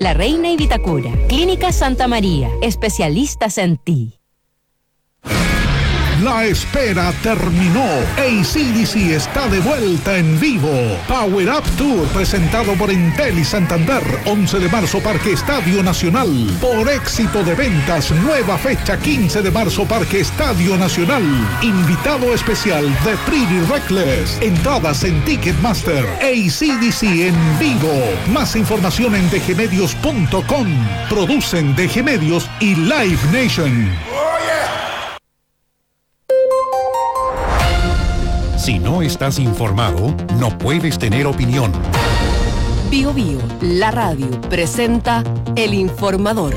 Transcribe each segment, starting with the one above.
La Reina y Vitacura. Clínica Santa María. Especialistas en ti. La espera terminó. AC/DC está de vuelta en vivo. Power Up Tour presentado por Entel y Santander. 11 de marzo, Parque Estadio Nacional. Por éxito de ventas, nueva fecha 15 de marzo, Parque Estadio Nacional. Invitado especial de Pretty Reckless. Entradas en Ticketmaster. AC/DC en vivo. Más información en dgmedios.com. Producen DG Medios y Live Nation. Si no estás informado, no puedes tener opinión. Bio Bio, la radio, presenta El Informador.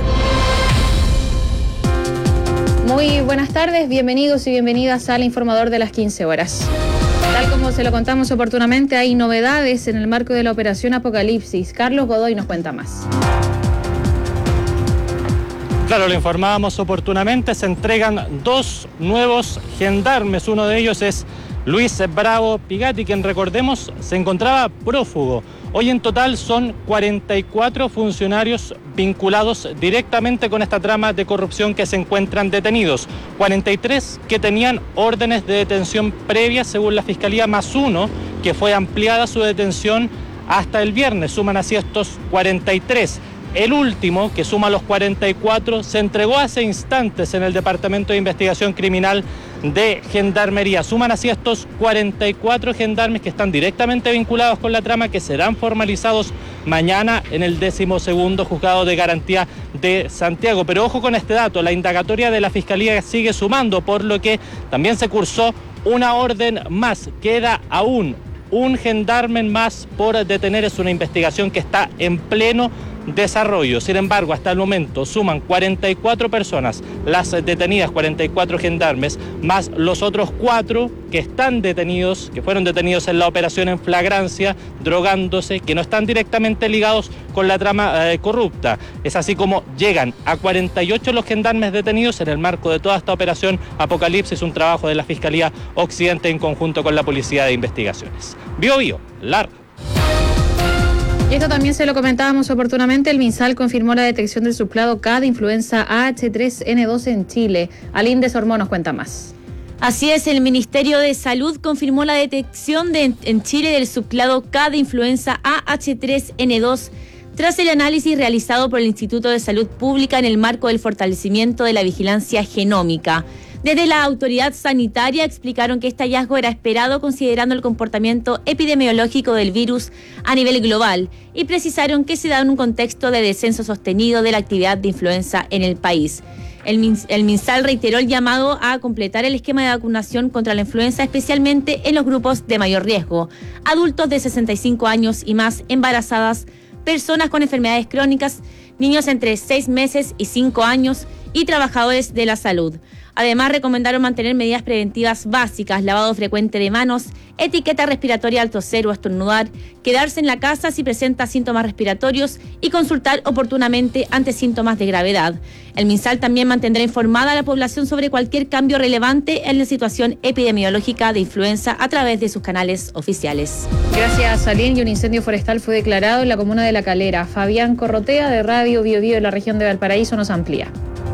Muy buenas tardes, bienvenidos y bienvenidas al Informador de las 15 horas. Tal como se lo contamos oportunamente, hay novedades en el marco de la Operación Apocalipsis. Carlos Godoy nos cuenta más. Claro, lo informábamos oportunamente, se entregan 2 nuevos gendarmes. Uno de ellos es Luis Bravo Pigatti, quien, recordemos, se encontraba prófugo. Hoy en total son 44 funcionarios vinculados directamente con esta trama de corrupción que se encuentran detenidos. 43 que tenían órdenes de detención previas según la Fiscalía, más 1 que fue ampliada su detención hasta el viernes. Suman así estos 43. El último, que suma los 44, se entregó hace instantes en el Departamento de Investigación Criminal de Gendarmería. Suman así estos 44 gendarmes que están directamente vinculados con la trama, que serán formalizados mañana en el 12º Juzgado de Garantía de Santiago. Pero ojo con este dato, la indagatoria de la Fiscalía sigue sumando, por lo que también se cursó una orden más. Queda aún un gendarme más por detener. Es una investigación que está en pleno desarrollo. Sin embargo, hasta el momento suman 44 personas las detenidas, 44 gendarmes, más los otros 4 que están detenidos, que fueron detenidos en la operación en flagrancia, drogándose, que no están directamente ligados con la trama corrupta. Es así como llegan a 48 los gendarmes detenidos en el marco de toda esta operación Apocalipsis, un trabajo de la Fiscalía Occidente en conjunto con la Policía de Investigaciones. Bio Bio, LAR. Y esto también se lo comentábamos oportunamente. El MinSal confirmó la detección del subclado K de influenza H3N2 en Chile. Aline Sormó nos cuenta más. Así es, el Ministerio de Salud confirmó la detección en Chile del subclado K de influenza AH3N2 tras el análisis realizado por el Instituto de Salud Pública en el marco del fortalecimiento de la vigilancia genómica. Desde la autoridad sanitaria explicaron que este hallazgo era esperado considerando el comportamiento epidemiológico del virus a nivel global y precisaron que se da en un contexto de descenso sostenido de la actividad de influenza en el país. El MinSal reiteró el llamado a completar el esquema de vacunación contra la influenza, especialmente en los grupos de mayor riesgo: adultos de 65 años y más, embarazadas, personas con enfermedades crónicas, niños entre 6 meses y 5 años y trabajadores de la salud. Además, recomendaron mantener medidas preventivas básicas: lavado frecuente de manos, etiqueta respiratoria al toser o estornudar, quedarse en la casa si presenta síntomas respiratorios y consultar oportunamente ante síntomas de gravedad. El MinSal también mantendrá informada a la población sobre cualquier cambio relevante en la situación epidemiológica de influenza a través de sus canales oficiales. Gracias, Aline. Y un incendio forestal fue declarado en la comuna de La Calera. Fabián Corrotea, de Radio Bio Bio de la región de Valparaíso, nos amplía.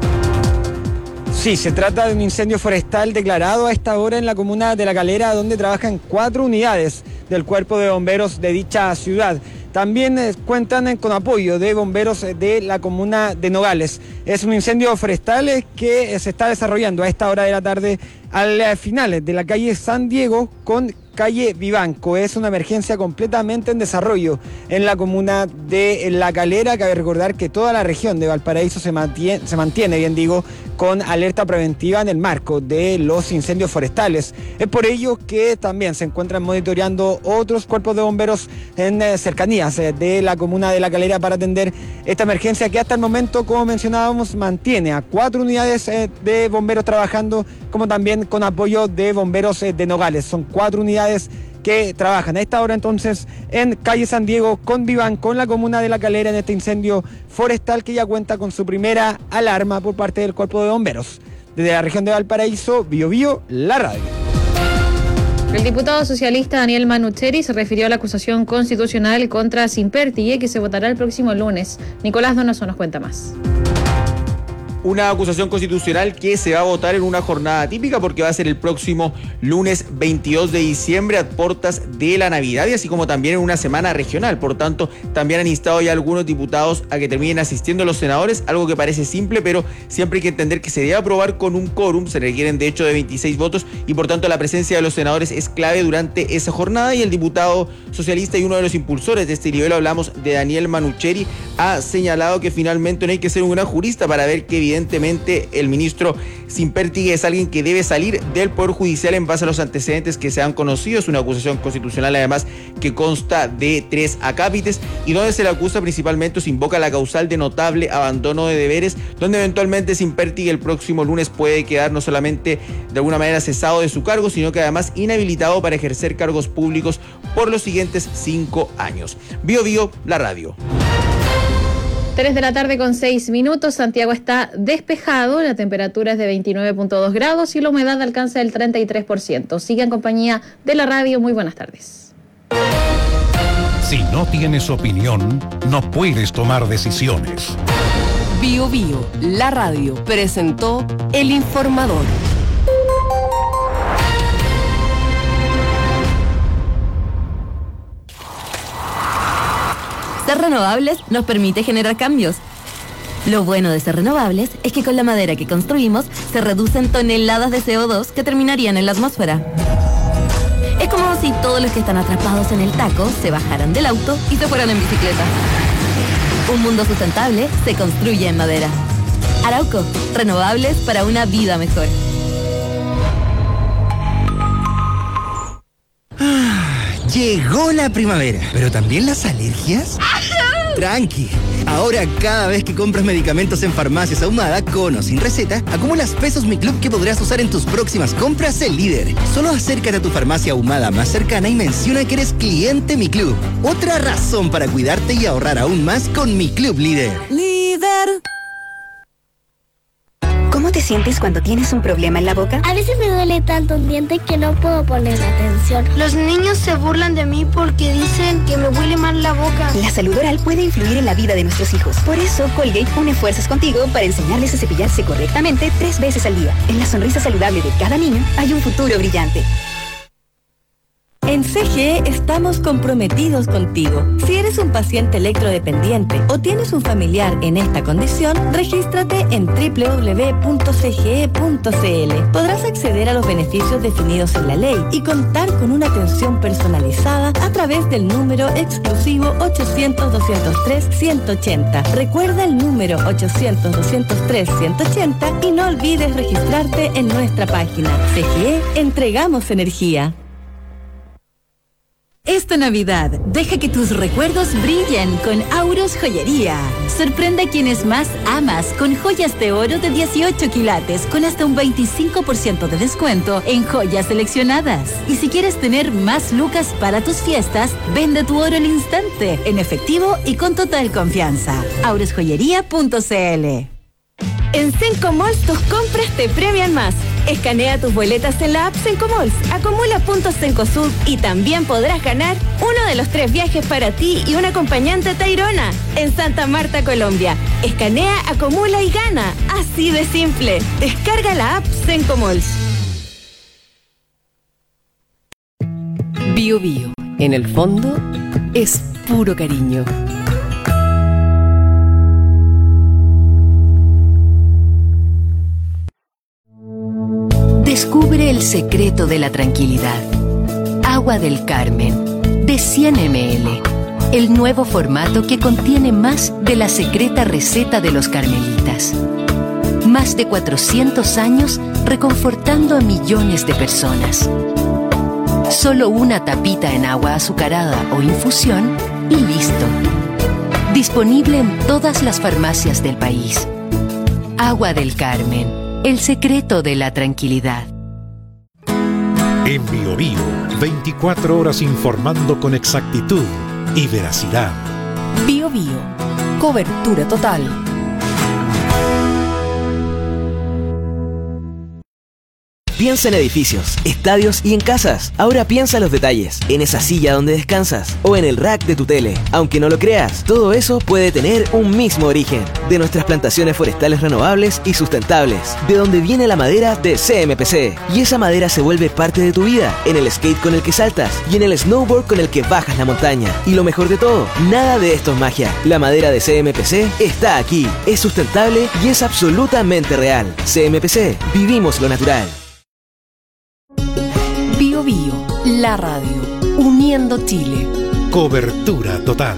Sí, se trata de un incendio forestal declarado a esta hora en la comuna de La Calera, donde trabajan 4 unidades del Cuerpo de Bomberos de dicha ciudad. También cuentan con apoyo de bomberos de la comuna de Nogales. Es un incendio forestal que se está desarrollando a esta hora de la tarde al final de la calle San Diego con calle Vivanco. Es una emergencia completamente en desarrollo en la comuna de La Calera. Cabe recordar que toda la región de Valparaíso se mantiene, bien digo, con alerta preventiva en el marco de los incendios forestales. Es por ello que también se encuentran monitoreando otros cuerpos de bomberos en cercanías de la comuna de La Calera para atender esta emergencia que hasta el momento, como mencionábamos, mantiene a 4 unidades de bomberos trabajando, como también con apoyo de bomberos de Nogales. Son 4 unidades que trabajan a esta hora entonces en calle San Diego con Vivanco, en la comuna de La Calera, en este incendio forestal que ya cuenta con su primera alarma por parte del Cuerpo de Bomberos. Desde la región de Valparaíso, Bio Bio, la radio. El diputado socialista Daniel Manucheri se refirió a la acusación constitucional contra Simpertigue que se votará el próximo lunes. Nicolás Donoso nos cuenta más. Una acusación constitucional que se va a votar en una jornada típica porque va a ser el próximo lunes 22 de diciembre a puertas de la Navidad y así como también en una semana regional. Por tanto, también han instado ya algunos diputados a que terminen asistiendo los senadores, algo que parece simple, pero siempre hay que entender que se debe aprobar con un quórum. Se requieren de hecho de 26 votos y por tanto la presencia de los senadores es clave durante esa jornada. Y el diputado socialista y uno de los impulsores de este nivel, hablamos de Daniel Manucheri, ha señalado que finalmente no hay que ser un gran jurista para ver que evidentemente el ministro Simpertigue es alguien que debe salir del Poder Judicial en base a los antecedentes que se han conocido. Es una acusación constitucional además que consta de 3 acápites y donde se le acusa principalmente, se invoca la causal de notable abandono de deberes, donde eventualmente Simpertigue el próximo lunes puede quedar no solamente de alguna manera cesado de su cargo, sino que además inhabilitado para ejercer cargos públicos por los siguientes 5 años. Bio Bio, la radio. 3 de la tarde con 6 minutos, Santiago está despejado, la temperatura es de 29.2 grados y la humedad alcanza el 33%. Sigue en compañía de la radio, muy buenas tardes. Si no tienes opinión, no puedes tomar decisiones. Bio Bio, la radio, presentó El Informador. Ser renovables nos permite generar cambios. Lo bueno de ser renovables es que con la madera que construimos se reducen toneladas de CO2 que terminarían en la atmósfera. Es como si todos los que están atrapados en el taco se bajaran del auto y se fueran en bicicleta. Un mundo sustentable se construye en madera. Arauco, renovables para una vida mejor. Llegó la primavera, pero también las alergias. Tranqui, ahora cada vez que compras medicamentos en Farmacias Ahumada, con o sin receta, acumulas pesos Mi Club que podrás usar en tus próximas compras en Líder. Solo acércate a tu farmacia Ahumada más cercana y menciona que eres cliente Mi Club. Otra razón para cuidarte y ahorrar aún más con Mi Club Líder. Líder. ¿Cómo te sientes cuando tienes un problema en la boca? A veces me duele tanto un diente que no puedo poner atención. Los niños se burlan de mí porque dicen que me huele mal la boca. La salud oral puede influir en la vida de nuestros hijos. Por eso, Colgate une fuerzas contigo para enseñarles a cepillarse correctamente 3 veces al día. En la sonrisa saludable de cada niño hay un futuro brillante. En CGE estamos comprometidos contigo. Si eres un paciente electrodependiente o tienes un familiar en esta condición, regístrate en www.cge.cl. Podrás acceder a los beneficios definidos en la ley y contar con una atención personalizada a través del número exclusivo 800-203-180. Recuerda el número 800-203-180 y no olvides registrarte en nuestra página. CGE, entregamos energía. Esta Navidad, deja que tus recuerdos brillen con Auros Joyería. Sorprende a quienes más amas con joyas de oro de 18 quilates con hasta un 25% de descuento en joyas seleccionadas. Y si quieres tener más lucas para tus fiestas, vende tu oro al instante, en efectivo y con total confianza. aurosjoyería.cl. En Sencomalls tus compras te premian más. Escanea tus boletas en la app Sencomalls, acumula puntos Cencosud y también podrás ganar uno de los 3 viajes para ti y un acompañante a Tayrona en Santa Marta, Colombia. Escanea, acumula y gana. Así de simple. Descarga la app Sencomalls. Bio Bio, en el fondo, es puro cariño. Descubre el secreto de la tranquilidad. Agua del Carmen, de 100 ml. El nuevo formato que contiene más de la secreta receta de los carmelitas. Más de 400 años reconfortando a millones de personas. Solo una tapita en agua azucarada o infusión y listo. Disponible en todas las farmacias del país. Agua del Carmen. El secreto de la tranquilidad. En Bio Bio, 24 horas informando con exactitud y veracidad. Bio Bio, cobertura total. Piensa en edificios, estadios y en casas. Ahora piensa en los detalles, en esa silla donde descansas o en el rack de tu tele. Aunque no lo creas, todo eso puede tener un mismo origen, de nuestras plantaciones forestales renovables y sustentables, de donde viene la madera de CMPC. Y esa madera se vuelve parte de tu vida, en el skate con el que saltas y en el snowboard con el que bajas la montaña. Y lo mejor de todo, nada de esto es magia. La madera de CMPC está aquí, es sustentable y es absolutamente real. CMPC, vivimos lo natural. Bio Bio, la radio, uniendo Chile. Cobertura total.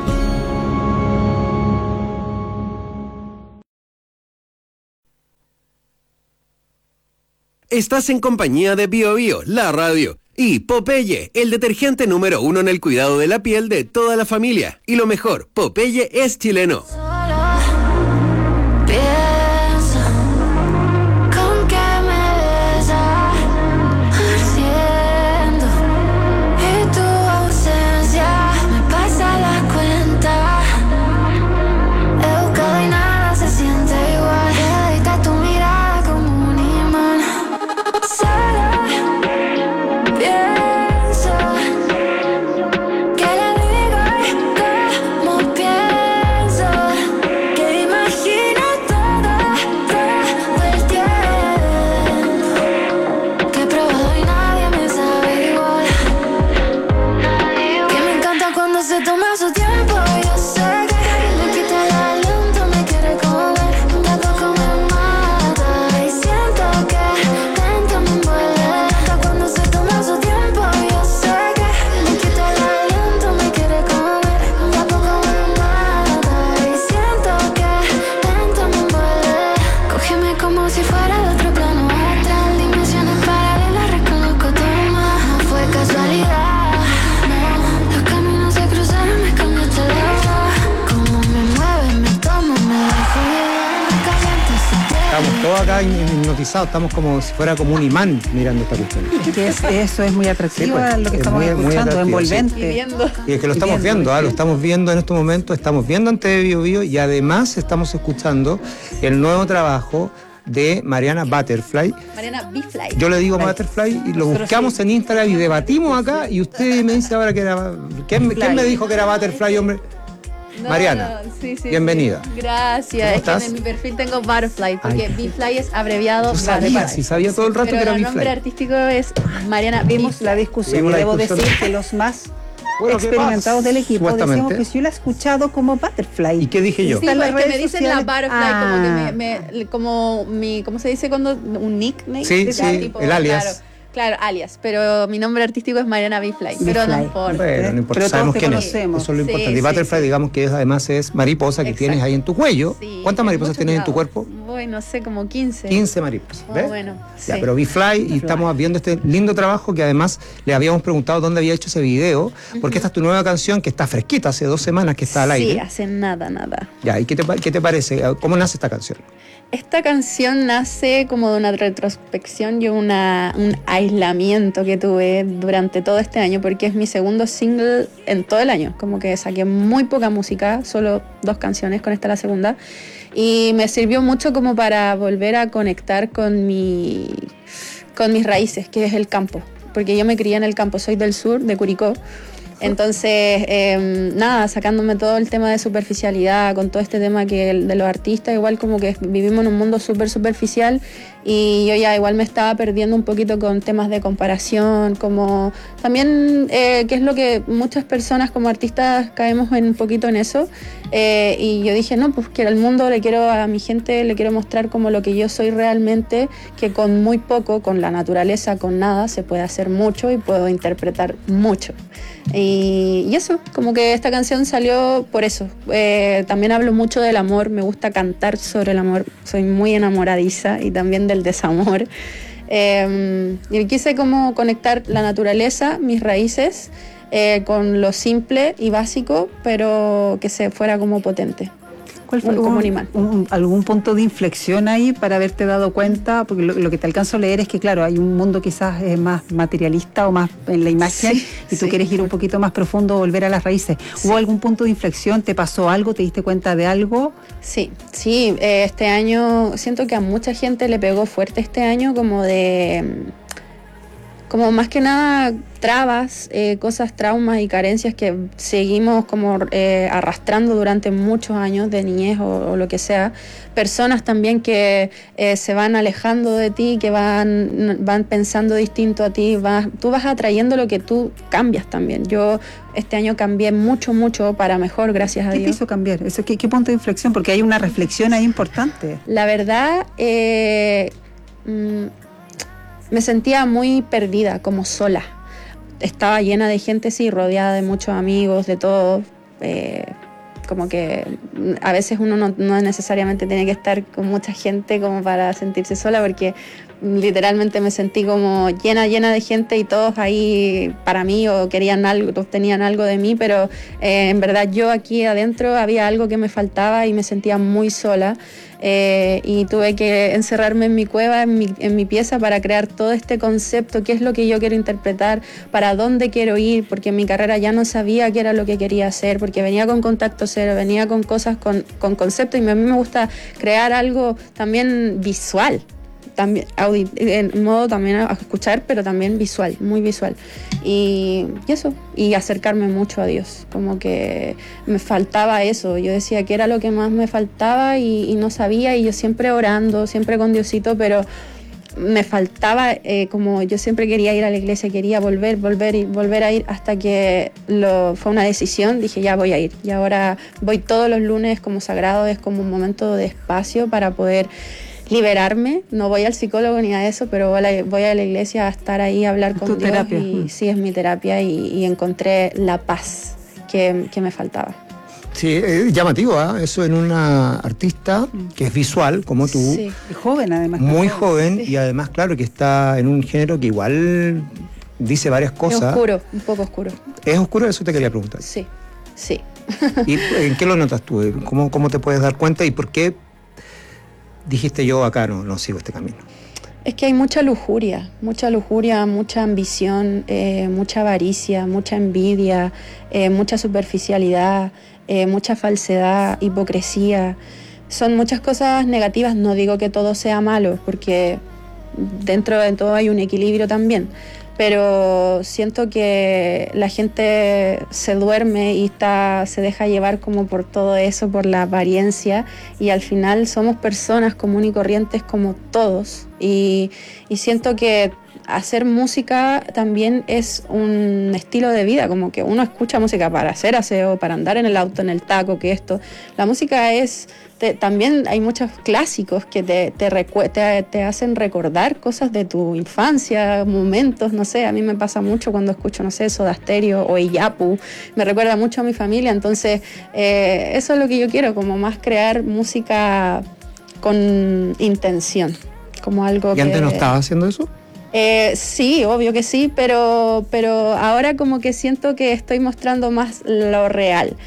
Estás en compañía de Bio Bio, la radio, y Popeye, el detergente número 1 en el cuidado de la piel de toda la familia. Y lo mejor, Popeye es chileno. Acá hipnotizados, estamos como si fuera como un imán mirando esta cuestión. Es que eso es muy atractivo, sí, pues, lo que estamos escuchando, envolvente. Sí. Y es que lo estamos viendo, lo estamos viendo en estos momentos, estamos viendo ante Bio Bio y además estamos escuchando el nuevo trabajo de Mariana Butterfly. Mariana B-Fly. Yo le digo Butterfly y lo buscamos en Instagram y debatimos acá y usted me dice ahora que era... ¿Quién me dijo que era Butterfly, hombre? No, Mariana, sí, bienvenida. Gracias. Es que en mi perfil tengo Butterfly, porque B-Fly es abreviado. Sabía todo el rato que era B-Fly. El nombre artístico es Mariana. Vimos la discusión y debo decir que los más experimentados del equipo decimos que yo la he escuchado como Butterfly. ¿Y qué dije yo? Sí, es que me dicen la Butterfly, como mi, ¿cómo se dice cuando? Un nickname. Sí, tipo, el alias. Claro, alias, pero mi nombre artístico es Mariana B-Fly, pero no importa. Bueno, no importa, pero sabemos quién es. Eso es lo importante. Y Butterfly, digamos que además es mariposa que tienes ahí en tu cuello. Sí, ¿cuántas mariposas tienes en tu cuerpo? Bueno, no sé, como 15. 15 mariposas, ¿ves? Bueno, ya, pero B-Fly, y estamos viendo este lindo trabajo que además le habíamos preguntado dónde había hecho ese video, porque esta es tu nueva canción que está fresquita, hace 2 semanas que está al aire. Sí, hace nada. Ya, ¿y qué te parece? ¿Cómo nace esta canción? Esta canción nace como de una retrospección y un aislamiento que tuve durante todo este año, porque es mi segundo single en todo el año. Como que saqué muy poca música, solo 2 canciones, con esta la segunda. Y me sirvió mucho como para volver a conectar con mis raíces, que es el campo. Porque yo me crié en el campo, soy del sur, de Curicó. Entonces, sacándome todo el tema de superficialidad, con todo este tema que de los artistas, igual como que vivimos en un mundo súper superficial y yo ya igual me estaba perdiendo un poquito con temas de comparación, como también que es lo que muchas personas como artistas caemos un poquito en eso, y yo dije, no, pues quiero al mundo, le quiero a mi gente, le quiero mostrar como lo que yo soy realmente, que con muy poco, con la naturaleza, con nada, se puede hacer mucho y puedo interpretar mucho. Y eso, como que esta canción salió por eso. También hablo mucho del amor, me gusta cantar sobre el amor, soy muy enamoradiza y también del desamor. Y quise como conectar la naturaleza, mis raíces, con lo simple y básico, pero que se fuera como potente. ¿Cuál fue algún punto de inflexión ahí para haberte dado cuenta? Porque lo que te alcanzo a leer es que, claro, hay un mundo quizás más materialista o más en la imagen, y tú quieres ir un poquito más profundo, volver a las raíces. Sí. ¿Hubo algún punto de inflexión? ¿Te pasó algo? ¿Te diste cuenta de algo? Sí, este año siento que a mucha gente le pegó fuerte este año, como más que nada trabas, traumas y carencias que seguimos como arrastrando durante muchos años de niñez o lo que sea. Personas también que se van alejando de ti, que van pensando distinto a ti. Tú vas atrayendo lo que tú cambias también. Yo este año cambié mucho para mejor, gracias a Dios. ¿Qué te hizo cambiar? ¿Qué punto de inflexión? Porque hay una reflexión ahí importante. La verdad, me sentía muy perdida, como sola. Estaba llena de gente, sí, rodeada de muchos amigos, de todo. Como que a veces uno no necesariamente tiene que estar con mucha gente como para sentirse sola, porque literalmente me sentí como llena de gente y todos ahí para mí o querían algo, todos tenían algo de mí, pero en verdad yo aquí adentro había algo que me faltaba y me sentía muy sola. Y tuve que encerrarme en mi cueva, en mi pieza, para crear todo este concepto, qué es lo que yo quiero interpretar, para dónde quiero ir, porque en mi carrera ya no sabía qué era lo que quería hacer, porque venía con Contacto Cero, venía con cosas, con concepto, y a mí me gusta crear algo también visual, también en modo también a escuchar, pero también visual, muy visual. Y eso, y acercarme mucho a Dios, como que me faltaba eso. Yo decía que era lo que más me faltaba y no sabía, y yo siempre orando, siempre con Diosito, pero me faltaba, como yo siempre quería ir a la iglesia, quería volver a ir, hasta que fue una decisión. Dije, ya voy a ir, y ahora voy todos los lunes como sagrado. Es como un momento de espacio para poder liberarme. No voy al psicólogo ni a eso, pero voy a la iglesia a estar ahí, a hablar con Dios. Terapia. Y sí, es mi terapia, y encontré la paz que me faltaba. Sí, es llamativo, ¿eh? Eso en una artista que es visual, como tú. Sí, y joven además. Muy joven, sí. Y además, claro, que está en un género que igual dice varias cosas. Es oscuro, un poco oscuro. ¿Es oscuro? Eso te quería preguntar. Sí. ¿Y en qué lo notas tú? ¿Cómo te puedes dar cuenta y por qué dijiste yo acá no sigo este camino? Es que hay mucha lujuria, mucha ambición, mucha avaricia, mucha envidia, mucha superficialidad, mucha falsedad, hipocresía. Son muchas cosas negativas. No digo que todo sea malo, porque dentro de todo hay un equilibrio también. Pero siento que la gente se duerme y se deja llevar como por todo eso, por la apariencia, y al final somos personas comunes y corrientes como todos. Y siento que hacer música también es un estilo de vida, como que uno escucha música para hacer aseo, para andar en el auto, en el taco, que esto. La música también hay muchos clásicos que te hacen recordar cosas de tu infancia, momentos, no sé, a mí me pasa mucho cuando escucho, no sé, Soda Stereo o Iyapu, me recuerda mucho a mi familia. Entonces eso es lo que yo quiero, como más crear música con intención, como algo que... ¿Y antes no estabas haciendo eso? Sí, obvio que sí, pero ahora como que siento que estoy mostrando más lo real.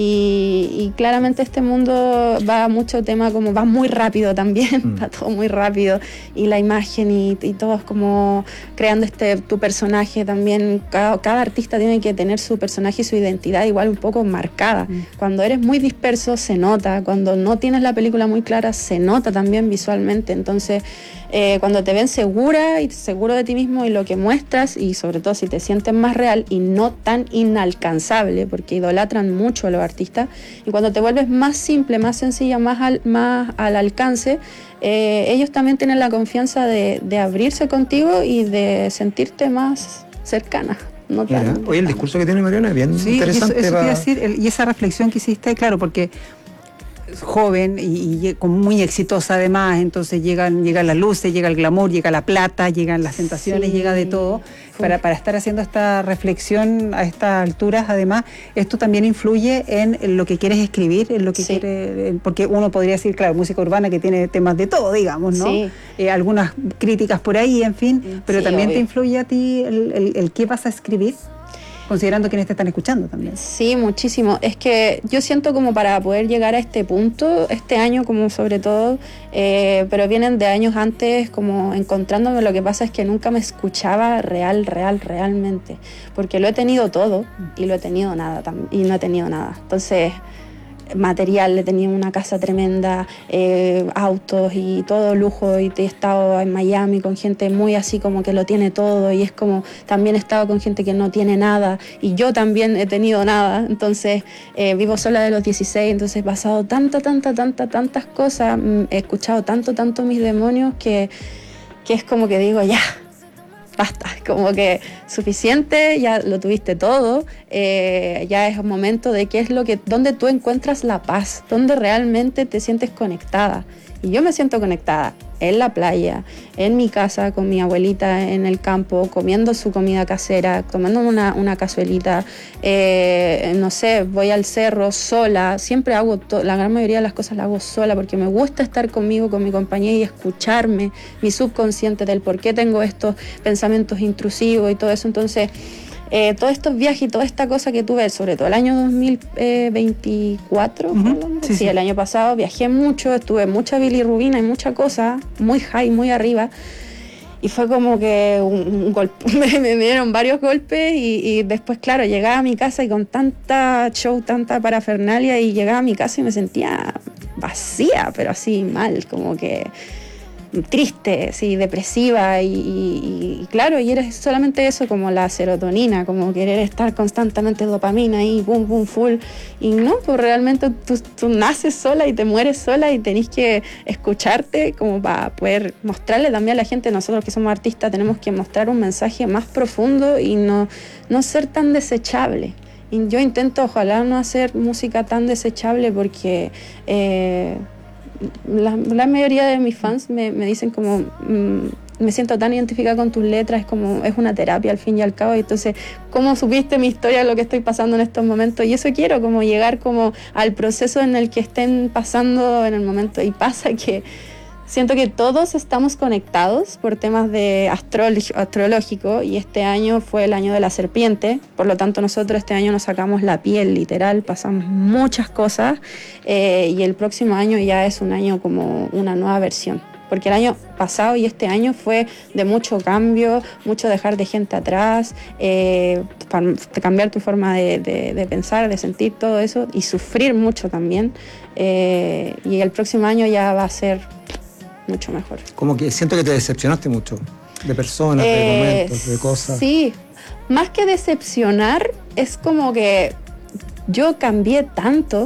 Y claramente este mundo va mucho tema, como va muy rápido también, va todo muy rápido, y la imagen y todo es como creando tu personaje también. Cada artista tiene que tener su personaje y su identidad igual un poco marcada. Cuando eres muy disperso se nota, cuando no tienes la película muy clara se nota también visualmente. Entonces cuando te ven segura y seguro de ti mismo y lo que muestras, y sobre todo si te sientes más real y no tan inalcanzable, porque idolatran mucho a los artistas, y cuando te vuelves más simple, más sencilla, más al alcance, ellos también tienen la confianza de abrirse contigo y de sentirte más cercana. No tan Oye, el discurso que tiene Mariana es bien interesante. Eso te iba a decir, y esa reflexión que hiciste, claro, porque joven y muy exitosa además, entonces llegan las luces, llega el glamour, llega la plata, llegan las tentaciones, llega de todo. Para estar haciendo esta reflexión a estas alturas, además, esto también influye en lo que quieres escribir, en lo que quieres, porque uno podría decir, claro, música urbana que tiene temas de todo, digamos, ¿no? Sí. Algunas críticas por ahí, en fin, pero también obvio. ¿Te influye a ti el qué vas a escribir? considerando quienes te están escuchando también. Sí, muchísimo. Es que yo siento como para poder llegar a este punto, este año como sobre todo, pero vienen de años antes como encontrándome. Lo que pasa es que nunca me escuchaba realmente, porque lo he tenido todo y lo he tenido nada y no he tenido nada. Entonces, material, he tenido una casa tremenda, autos y todo lujo, y he estado en Miami con gente muy así como que lo tiene todo, y es como también he estado con gente que no tiene nada, y yo también he tenido nada. Entonces vivo sola de los 16, entonces he pasado tantas cosas, he escuchado tanto mis demonios que es como que digo ya, basta, como que suficiente, ya lo tuviste todo, ya es un momento de dónde tú encuentras la paz, dónde realmente te sientes conectada. Y yo me siento conectada en la playa, en mi casa, con mi abuelita en el campo, comiendo su comida casera, tomando una cazuelita, no sé, voy al cerro sola, siempre hago la gran mayoría de las cosas las hago sola porque me gusta estar conmigo, con mi compañía, y escucharme, mi subconsciente del por qué tengo estos pensamientos intrusivos y todo eso. Entonces, todos estos viajes y toda esta cosa que tuve, sobre todo el año 2024, sí, el año pasado viajé mucho, estuve mucha bilirrubina y mucha cosa, muy high, muy arriba, y fue como que un golpe, me dieron varios golpes, y después, claro, llegaba a mi casa y con tanta show, tanta parafernalia, y llegaba a mi casa y me sentía vacía, pero así mal, como que triste, sí, depresiva, y claro, y eres solamente eso, como la serotonina, como querer estar constantemente dopamina ahí, boom, boom, full, y no, pues realmente tú naces sola y te mueres sola, y tenés que escucharte como para poder mostrarle también a la gente. Nosotros que somos artistas tenemos que mostrar un mensaje más profundo y no ser tan desechable. Y yo intento, ojalá, no hacer música tan desechable, porque la mayoría de mis fans me dicen como me siento tan identificada con tus letras, es una terapia al fin y al cabo, y entonces, ¿cómo supiste mi historia, lo que estoy pasando en estos momentos? Y eso quiero, como llegar como al proceso en el que estén pasando en el momento, y pasa que siento que todos estamos conectados por temas de astrológico, y este año fue el año de la serpiente, por lo tanto nosotros este año nos sacamos la piel, literal, pasamos muchas cosas, y el próximo año ya es un año como una nueva versión, porque el año pasado y este año fue de mucho cambio, mucho dejar de gente atrás, cambiar tu forma de pensar, de sentir, todo eso, y sufrir mucho también, y el próximo año ya va a ser mucho mejor. Como que siento que te decepcionaste mucho de personas, de momentos, de cosas. Sí, más que decepcionar, es como que yo cambié tanto,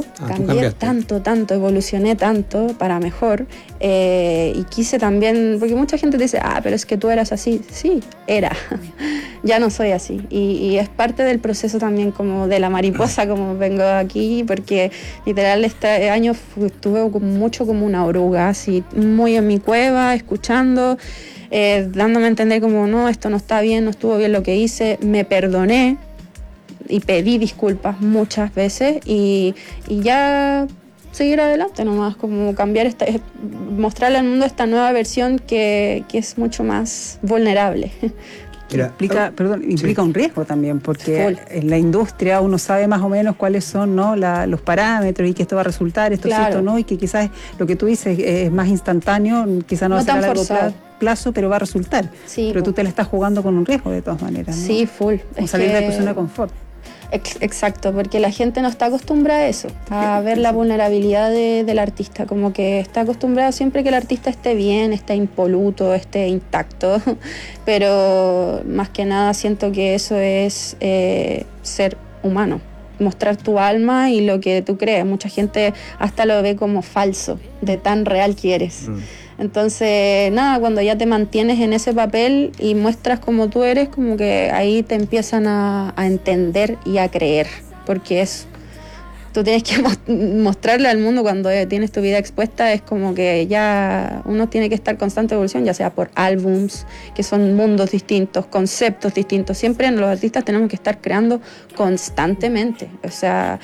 evolucioné tanto para mejor, y quise también, porque mucha gente dice, pero es que tú eras así. Sí, era, ya no soy así, y es parte del proceso también, como de la mariposa, como vengo aquí, porque literal este año estuve mucho como una oruga, así muy en mi cueva, escuchando, dándome a entender como no, esto no está bien, no estuvo bien lo que hice, me perdoné y pedí disculpas muchas veces, y ya seguir adelante nomás, como cambiar mostrarle al mundo esta nueva versión que es mucho más vulnerable. Implica un riesgo también, porque en la industria uno sabe más o menos cuáles son, ¿no?, los parámetros, y que esto va a resultar, esto claro, sí, esto no, y que quizás lo que tú dices es más instantáneo, quizás no va a ser a largo plazo, pero va a resultar. Sí, pero tú te la estás jugando con un riesgo de todas maneras, ¿no? Sí, full. Como salir de tu zona de confort. Exacto, porque la gente no está acostumbrada a eso, a ver la vulnerabilidad del artista, como que está acostumbrado siempre que el artista esté bien, esté impoluto, esté intacto, pero más que nada siento que eso es ser humano, mostrar tu alma y lo que tú crees. Mucha gente hasta lo ve como falso, de tan real que eres. Entonces, nada, cuando ya te mantienes en ese papel y muestras como tú eres, como que ahí te empiezan a entender y a creer, porque tú tienes que mostrarle al mundo cuando tienes tu vida expuesta, es como que ya uno tiene que estar en constante evolución, ya sea por álbums, que son mundos distintos, conceptos distintos. Siempre los artistas tenemos que estar creando constantemente, o sea,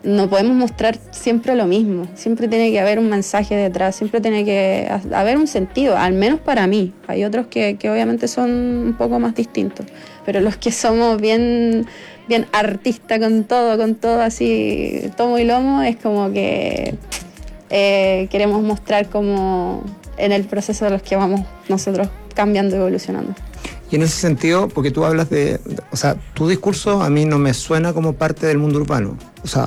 no podemos mostrar siempre lo mismo, siempre tiene que haber un mensaje detrás, siempre tiene que haber un sentido, al menos para mí. Hay otros que obviamente son un poco más distintos, pero los que somos bien artistas con todo así, tomo y lomo, es como que queremos mostrar como en el proceso de los que vamos nosotros cambiando y evolucionando. Y en ese sentido, porque tú hablas o sea, tu discurso a mí no me suena como parte del mundo urbano. O sea,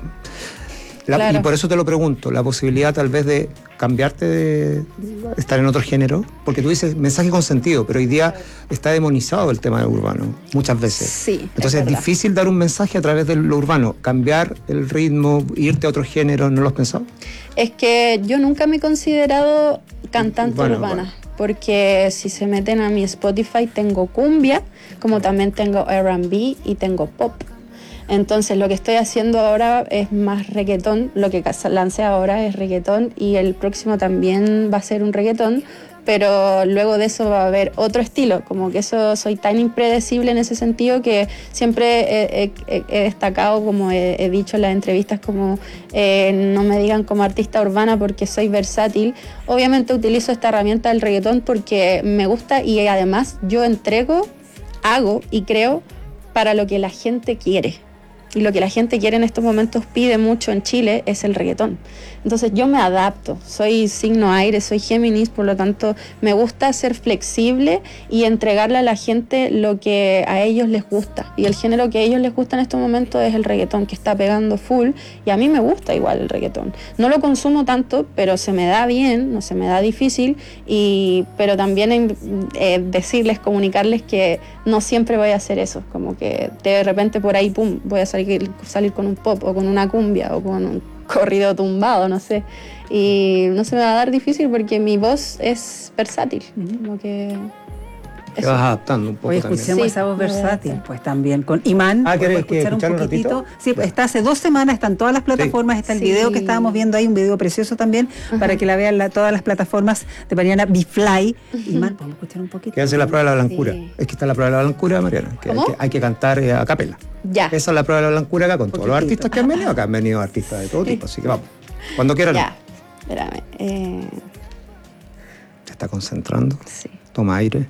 claro. Y por eso te lo pregunto, la posibilidad tal vez de cambiarte, de estar en otro género, porque tú dices mensaje con sentido, pero hoy día está demonizado el tema del urbano, muchas veces. Sí. Entonces es difícil dar un mensaje a través de lo urbano, cambiar el ritmo, irte a otro género, ¿no lo has pensado? Es que yo nunca me he considerado cantante urbana. Porque si se meten a mi Spotify tengo cumbia, como también tengo R&B y tengo pop. Entonces lo que estoy haciendo ahora es más reggaetón, lo que lancé ahora es reggaetón y el próximo también va a ser un reggaetón, pero luego de eso va a haber otro estilo, como que eso soy tan impredecible en ese sentido que siempre he destacado, como he dicho en las entrevistas, como no me digan como artista urbana porque soy versátil. Obviamente utilizo esta herramienta del reggaetón porque me gusta y además yo entrego, hago y creo para lo que la gente quiere. Y lo que la gente quiere en estos momentos, pide mucho en Chile, es el reggaetón. Entonces yo me adapto, soy signo aire, soy Géminis, por lo tanto me gusta ser flexible y entregarle a la gente lo que a ellos les gusta. Y el género que a ellos les gusta en estos momentos es el reggaetón, que está pegando full, y a mí me gusta igual el reggaetón. No lo consumo tanto, pero se me da bien, no se me da difícil, pero también decirles, comunicarles que no siempre voy a hacer eso, como que de repente por ahí, pum, voy a salir con un pop o con una cumbia o con un corrido tumbado, no sé, y no se me va a dar difícil porque mi voz es versátil, como que te vas adaptando un poco. Hoy escuchemos esa voz versátil, pues también con Imán. ¿Querés escuchar un poquitito? Sí, pues está hace 2 semanas, está en todas las plataformas, está el video que estábamos viendo ahí, un video precioso también, para que la vean todas las plataformas de Mariana B-Fly. Imán, podemos escuchar un poquito. Que hace la prueba de la blancura. Es que está la prueba de la blancura, Mariana, que hay que cantar a capela. Ya. Esa es la prueba de la blancura acá con todos los artistas que han venido. Acá han venido artistas de todo tipo, así que vamos. Cuando quieran. Ya, espérame. Se está concentrando. Sí. Toma aire.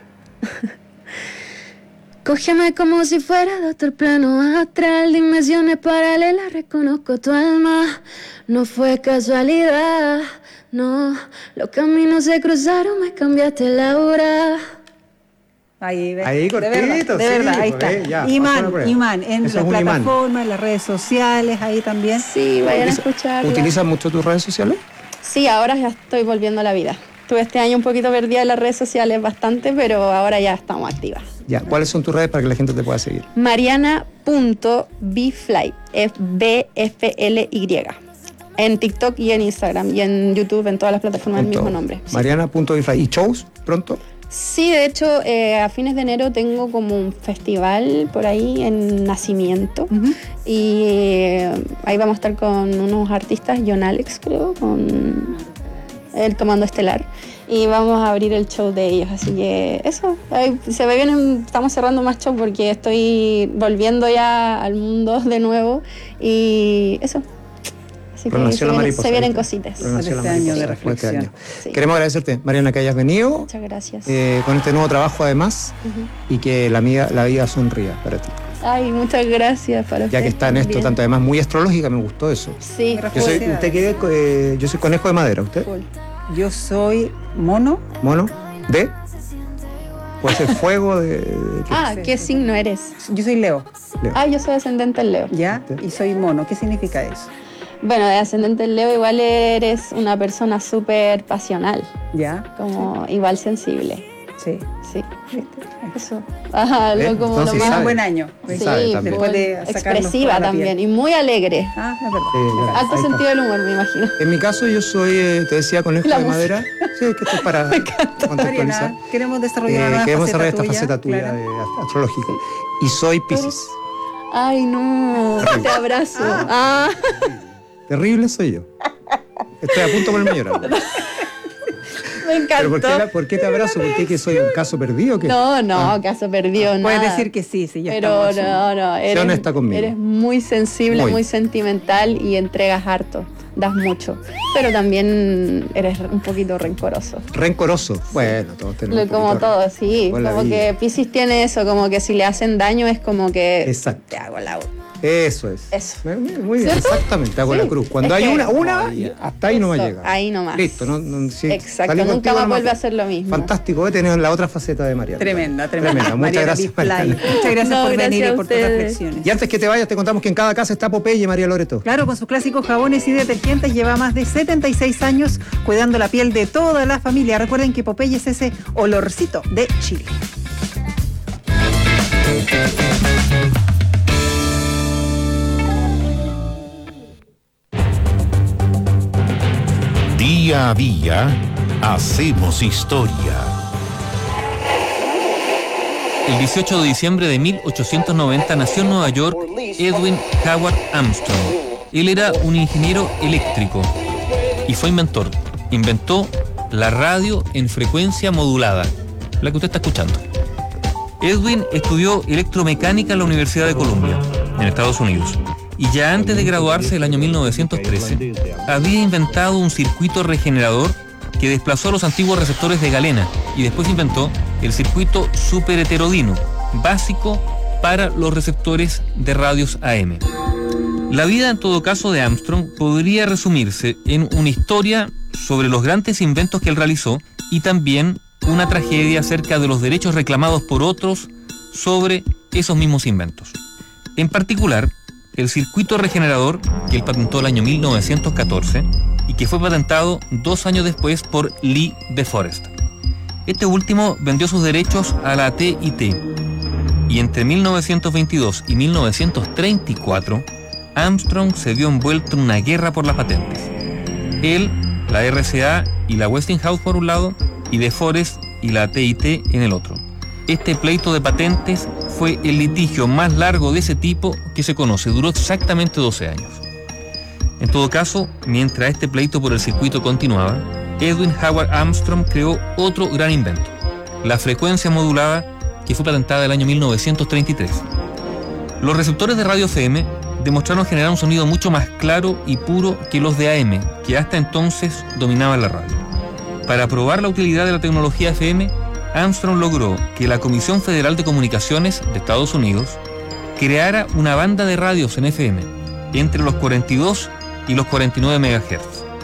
Cógeme como si fuera de otro plano astral, dimensiones paralelas, reconozco tu alma. No fue casualidad, no, los caminos se cruzaron, me cambiaste la hora. Ahí cortito, de verdad, ahí está. Ya, Imán, en las plataformas, en las redes sociales, ahí también. Sí, vayan a escuchar. ¿Utilizas mucho tus redes sociales? Sí, ahora ya estoy volviendo a la vida. Estuve este año un poquito perdida en las redes sociales bastante, pero ahora ya estamos activas. Ya, ¿cuáles son tus redes para que la gente te pueda seguir? Mariana.bfly, BFLY. En TikTok y en Instagram y en YouTube, en todas las plataformas del mismo nombre. Sí. Mariana.bfly. ¿Y shows pronto? Sí, de hecho, a fines de enero tengo como un festival por ahí en Nacimiento. Y ahí vamos a estar con unos artistas, John Alex creo, con el Comando Estelar. Y vamos a abrir el show de ellos, así que eso, se ve bien, estamos cerrando más show porque estoy volviendo ya al mundo de nuevo y eso. Así que se vienen cositas. Este año de reflexión. Sí. Queremos agradecerte, Mariana, que hayas venido. Muchas gracias. Con este nuevo trabajo además, y que la vida sonría para ti. Ay, muchas gracias para ya que está en esto, tanto además muy astrológica, me gustó eso. Sí. Yo soy conejo de madera, ¿usted? Cool. Yo soy mono. ¿Mono? ¿De? Puede ser fuego de ¿qué signo eres? Yo soy Leo. Yo soy ascendente en Leo. ¿Ya? Y soy mono. ¿Qué significa eso? Bueno, de ascendente en Leo igual eres una persona súper pasional. ¿Ya? Como igual sensible. Sí. Sí. Eso. Ajá, como lo más. Un buen año. Sí, expresiva también y muy alegre. Es verdad. Alto sentido del humor, me imagino. En mi caso, yo soy, te decía, conejo de madera. Sí, que esto es para contextualizar. Queremos desarrollar esta faceta tuya astrológica. Y soy Piscis. Ay, no. Te abrazo. Terrible soy yo. Estoy a punto de ponerme a llorar. Me encantó. ¿Pero por qué te abrazo? ¿Por qué que soy un caso perdido? ¿O qué? No, caso perdido, nada. Puedes decir que sí, ya pero estamos. no, Sé honesta conmigo. Eres muy sensible, muy sentimental y entregas harto. Das mucho, pero también eres un poquito rencoroso. Rencoroso, bueno, todos tenemos Como todo, sí, como que Piscis tiene eso, como que si le hacen daño es como que exacto. Te hago la... Eso es. Eso. Muy bien, exactamente, hago la cruz. Cuando hay una, hasta ahí no me llega. Ahí nomás. Listo, sí, exacto, nunca más vuelve a hacer lo mismo. Fantástico, tener la otra faceta de Mariana. Tremenda. Muchas gracias, Mariana. Muchas gracias por venir y por tus reflexiones. Y antes que te vayas, te contamos que en cada casa está Popeye, María Loreto. Claro, con sus clásicos jabones y detergentes lleva más de 76 años cuidando la piel de toda la familia. Recuerden que Popeye es ese olorcito de Chile. Día a día, hacemos historia. El 18 de diciembre de 1890 nació en Nueva York Edwin Howard Armstrong. Él era un ingeniero eléctrico y fue inventor. Inventó la radio en frecuencia modulada, la que usted está escuchando. Edwin estudió electromecánica en la Universidad de Columbia, en Estados Unidos. Y ya antes de graduarse, el año 1913, había inventado un circuito regenerador que desplazó a los antiguos receptores de galena y después inventó el circuito superheterodino, básico para los receptores de radios AM. La vida, en todo caso, de Armstrong podría resumirse en una historia sobre los grandes inventos que él realizó y también una tragedia acerca de los derechos reclamados por otros sobre esos mismos inventos. En particular, el circuito regenerador, que él patentó el año 1914 y que fue patentado 2 años después por Lee De Forest. Este último vendió sus derechos a la TIT y entre 1922 y 1934 Armstrong se vio envuelto en una guerra por las patentes. Él, la RCA y la Westinghouse por un lado y De Forest y la TIT en el otro. Este pleito de patentes fue el litigio más largo de ese tipo que se conoce. Duró exactamente 12 años. En todo caso, mientras este pleito por el circuito continuaba, Edwin Howard Armstrong creó otro gran invento, la frecuencia modulada, que fue patentada el año 1933. Los receptores de radio FM demostraron generar un sonido mucho más claro y puro que los de AM, que hasta entonces dominaban la radio. Para probar la utilidad de la tecnología FM, Armstrong logró que la Comisión Federal de Comunicaciones de Estados Unidos creara una banda de radios en FM entre los 42 y los 49 MHz.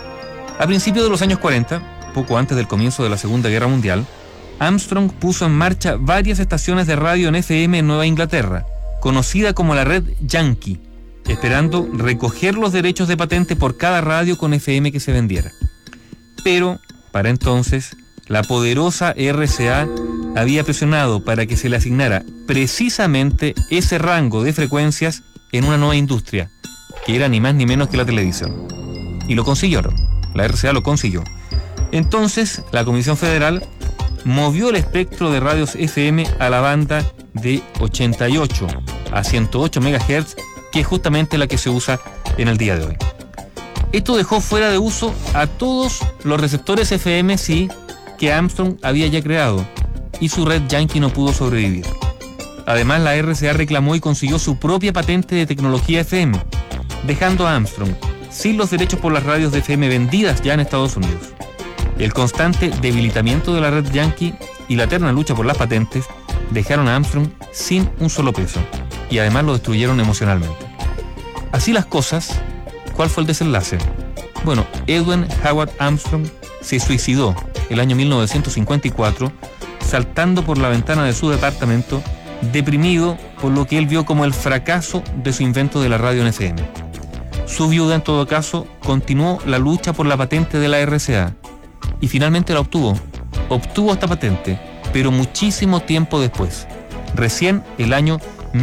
A principios de los años 40, poco antes del comienzo de la Segunda Guerra Mundial, Armstrong puso en marcha varias estaciones de radio en FM en Nueva Inglaterra, conocida como la Red Yankee, esperando recoger los derechos de patente por cada radio con FM que se vendiera. Pero, para entonces, la poderosa RCA había presionado para que se le asignara precisamente ese rango de frecuencias en una nueva industria, que era ni más ni menos que la televisión. Y lo consiguieron, la RCA lo consiguió. Entonces, la Comisión Federal movió el espectro de radios FM a la banda de 88 a 108 MHz, que es justamente la que se usa en el día de hoy. Esto dejó fuera de uso a todos los receptores FM que Armstrong había ya creado, y su red Yankee no pudo sobrevivir. Además, la RCA reclamó y consiguió su propia patente de tecnología FM, dejando a Armstrong sin los derechos por las radios de FM vendidas ya en Estados Unidos. El constante debilitamiento de la red Yankee y la eterna lucha por las patentes dejaron a Armstrong sin un solo peso, y además lo destruyeron emocionalmente. Así las cosas, ¿cuál fue el desenlace? Bueno, Edwin Howard Armstrong se suicidó el año 1954 saltando por la ventana de su departamento, deprimido por lo que él vio como el fracaso de su invento de la radio en FM. Su viuda, en todo caso, continuó la lucha por la patente de la RCA y finalmente la obtuvo. Obtuvo esta patente, pero muchísimo tiempo después, recién el año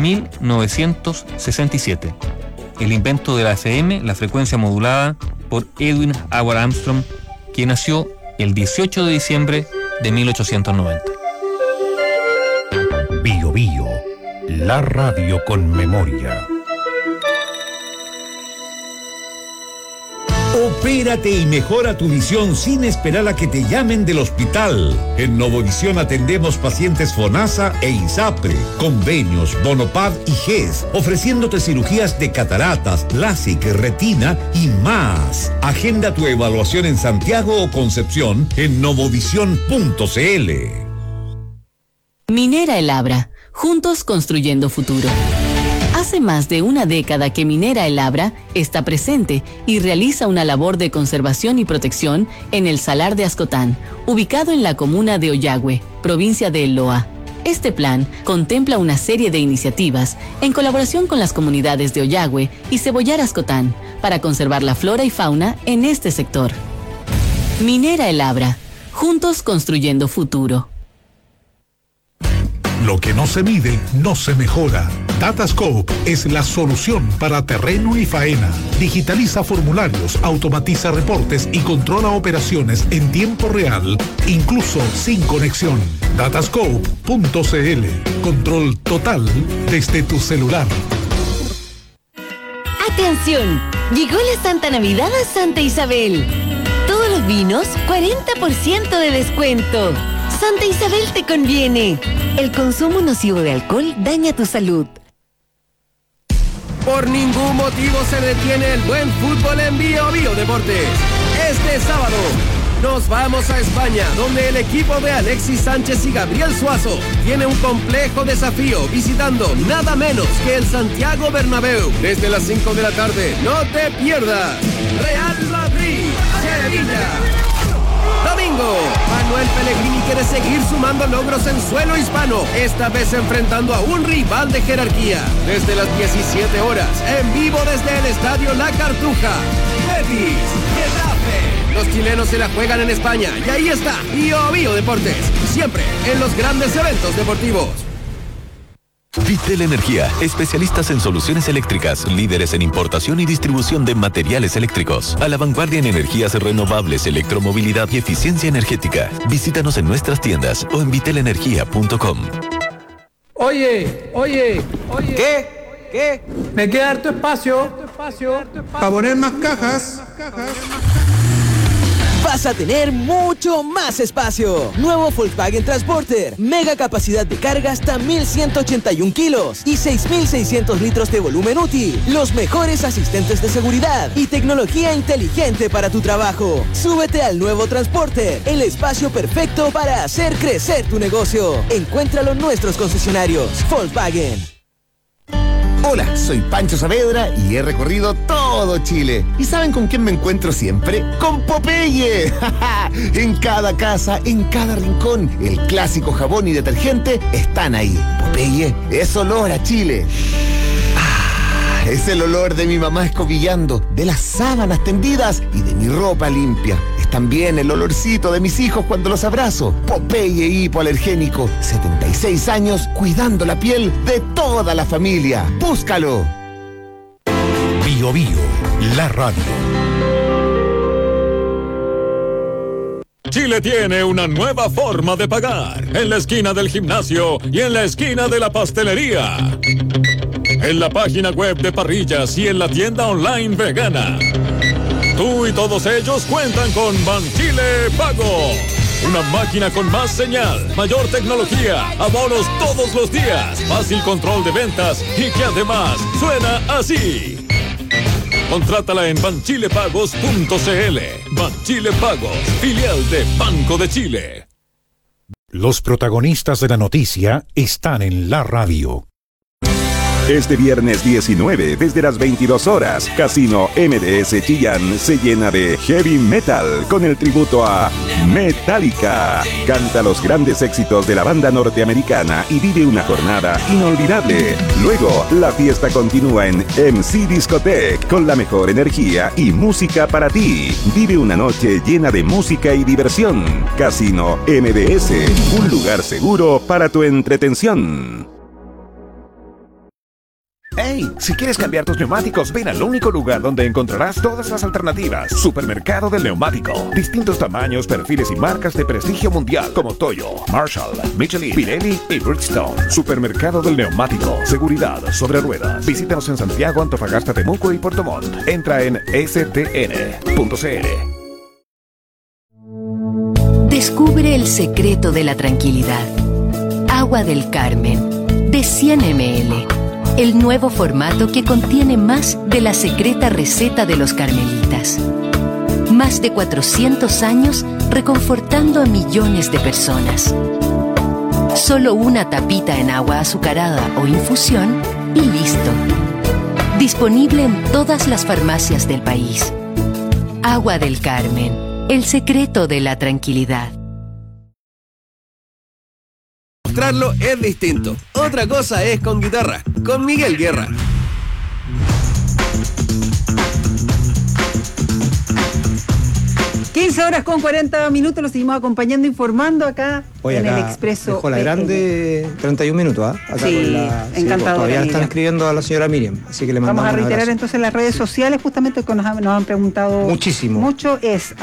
1967. El invento de la FM, la frecuencia modulada, por Edwin Howard Armstrong, quien nació el 18 de diciembre de 1890. Bio Bio, la radio con memoria. Opérate y mejora tu visión sin esperar a que te llamen del hospital. En Novovisión atendemos pacientes FONASA e ISAPRE, convenios, Bonopad y GES, ofreciéndote cirugías de cataratas, LASIK, retina y más. Agenda tu evaluación en Santiago o Concepción en novovisión.cl. Minera El Abra, juntos construyendo futuro. Hace más de una década que Minera El Abra está presente y realiza una labor de conservación y protección en el Salar de Ascotán, ubicado en la comuna de Ollagüe, provincia de El Loa. Este plan contempla una serie de iniciativas en colaboración con las comunidades de Ollagüe y Cebollar Ascotán para conservar la flora y fauna en este sector. Minera El Abra, juntos construyendo futuro. Lo que no se mide, no se mejora. Datascope es la solución para terreno y faena. Digitaliza formularios, automatiza reportes y controla operaciones en tiempo real, incluso sin conexión. Datascope.cl. Control total desde tu celular. ¡Atención! Llegó la Santa Navidad a Santa Isabel. Todos los vinos, 40% de descuento. Santa Isabel te conviene. El consumo nocivo de alcohol daña tu salud. Por ningún motivo se detiene el buen fútbol en Bio Bio Deportes. Este sábado nos vamos a España, donde el equipo de Alexis Sánchez y Gabriel Suazo tiene un complejo desafío visitando nada menos que el Santiago Bernabéu. Desde las 5 de la tarde, no te pierdas. Real Madrid, Sevilla. Domingo, Manuel Pellegrini quiere seguir sumando logros en suelo hispano, esta vez enfrentando a un rival de jerarquía. Desde las 17 horas, en vivo desde el Estadio La Cartuja. Betis, Getafe. Los chilenos se la juegan en España y ahí está Bio Bio Deportes, siempre en los grandes eventos deportivos. Vitel Energía, especialistas en soluciones eléctricas, líderes en importación y distribución de materiales eléctricos, a la vanguardia en energías renovables, electromovilidad y eficiencia energética. Visítanos en nuestras tiendas o en vitelenergia.com. Oye. ¿Qué? Me queda harto espacio para poner más cajas. Vas a tener mucho más espacio. Nuevo Volkswagen Transporter. Mega capacidad de carga hasta 1.181 kilos y 6.600 litros de volumen útil. Los mejores asistentes de seguridad y tecnología inteligente para tu trabajo. Súbete al nuevo Transporter, el espacio perfecto para hacer crecer tu negocio. Encuéntralo en nuestros concesionarios. Volkswagen. Hola, soy Pancho Saavedra y he recorrido todo Chile. ¿Y saben con quién me encuentro siempre? ¡Con Popeye! En cada casa, en cada rincón, el clásico jabón y detergente están ahí. Popeye es olor a Chile. Es el olor de mi mamá escobillando, de las sábanas tendidas y de mi ropa limpia. Es también el olorcito de mis hijos cuando los abrazo. Popeye hipoalergénico, 76 años cuidando la piel de toda la familia. ¡Búscalo! Bio Bio, la radio. Chile tiene una nueva forma de pagar. En la esquina del gimnasio y en la esquina de la pastelería. En la página web de Parrillas y en la tienda online vegana. Tú y todos ellos cuentan con Banchile Pago. Una máquina con más señal, mayor tecnología, abonos todos los días, fácil control de ventas y que además suena así. Contrátala en banchilepagos.cl. Banchile Pagos, filial de Banco de Chile. Los protagonistas de la noticia están en la radio. Este viernes 19, desde las 22 horas, Casino MDS Chillán se llena de heavy metal con el tributo a Metallica. Canta los grandes éxitos de la banda norteamericana y vive una jornada inolvidable. Luego, la fiesta continúa en MC Discotech con la mejor energía y música para ti. Vive una noche llena de música y diversión. Casino MDS, un lugar seguro para tu entretención. ¡Hey! Si quieres cambiar tus neumáticos, ven al único lugar donde encontrarás todas las alternativas. Supermercado del Neumático. Distintos tamaños, perfiles y marcas de prestigio mundial como Toyo, Marshall, Michelin, Pirelli y Bridgestone. Supermercado del Neumático. Seguridad sobre ruedas. Visítanos en Santiago, Antofagasta, Temuco y Puerto Montt. Entra en stn.cl. Descubre el secreto de la tranquilidad. Agua del Carmen, de 100 ml. El nuevo formato que contiene más de la secreta receta de los carmelitas. Más de 400 años reconfortando a millones de personas. Solo una tapita en agua azucarada o infusión y listo. Disponible en todas las farmacias del país. Agua del Carmen, el secreto de la tranquilidad. Mostrarlo es distinto. Otra cosa es con guitarra, con Miguel Guerra. Horas con 40 minutos, los seguimos acompañando, informando acá. Oye, en acá el Expreso. dejó la grande 31 minutos, ¿ah? Acá sí, con la, encantadora. Todavía Miriam. están escribiendo a la señora Miriam, así que le mandamos Vamos a reiterar un abrazo. entonces las redes sociales, justamente que nos han preguntado muchísimo. Mucho, es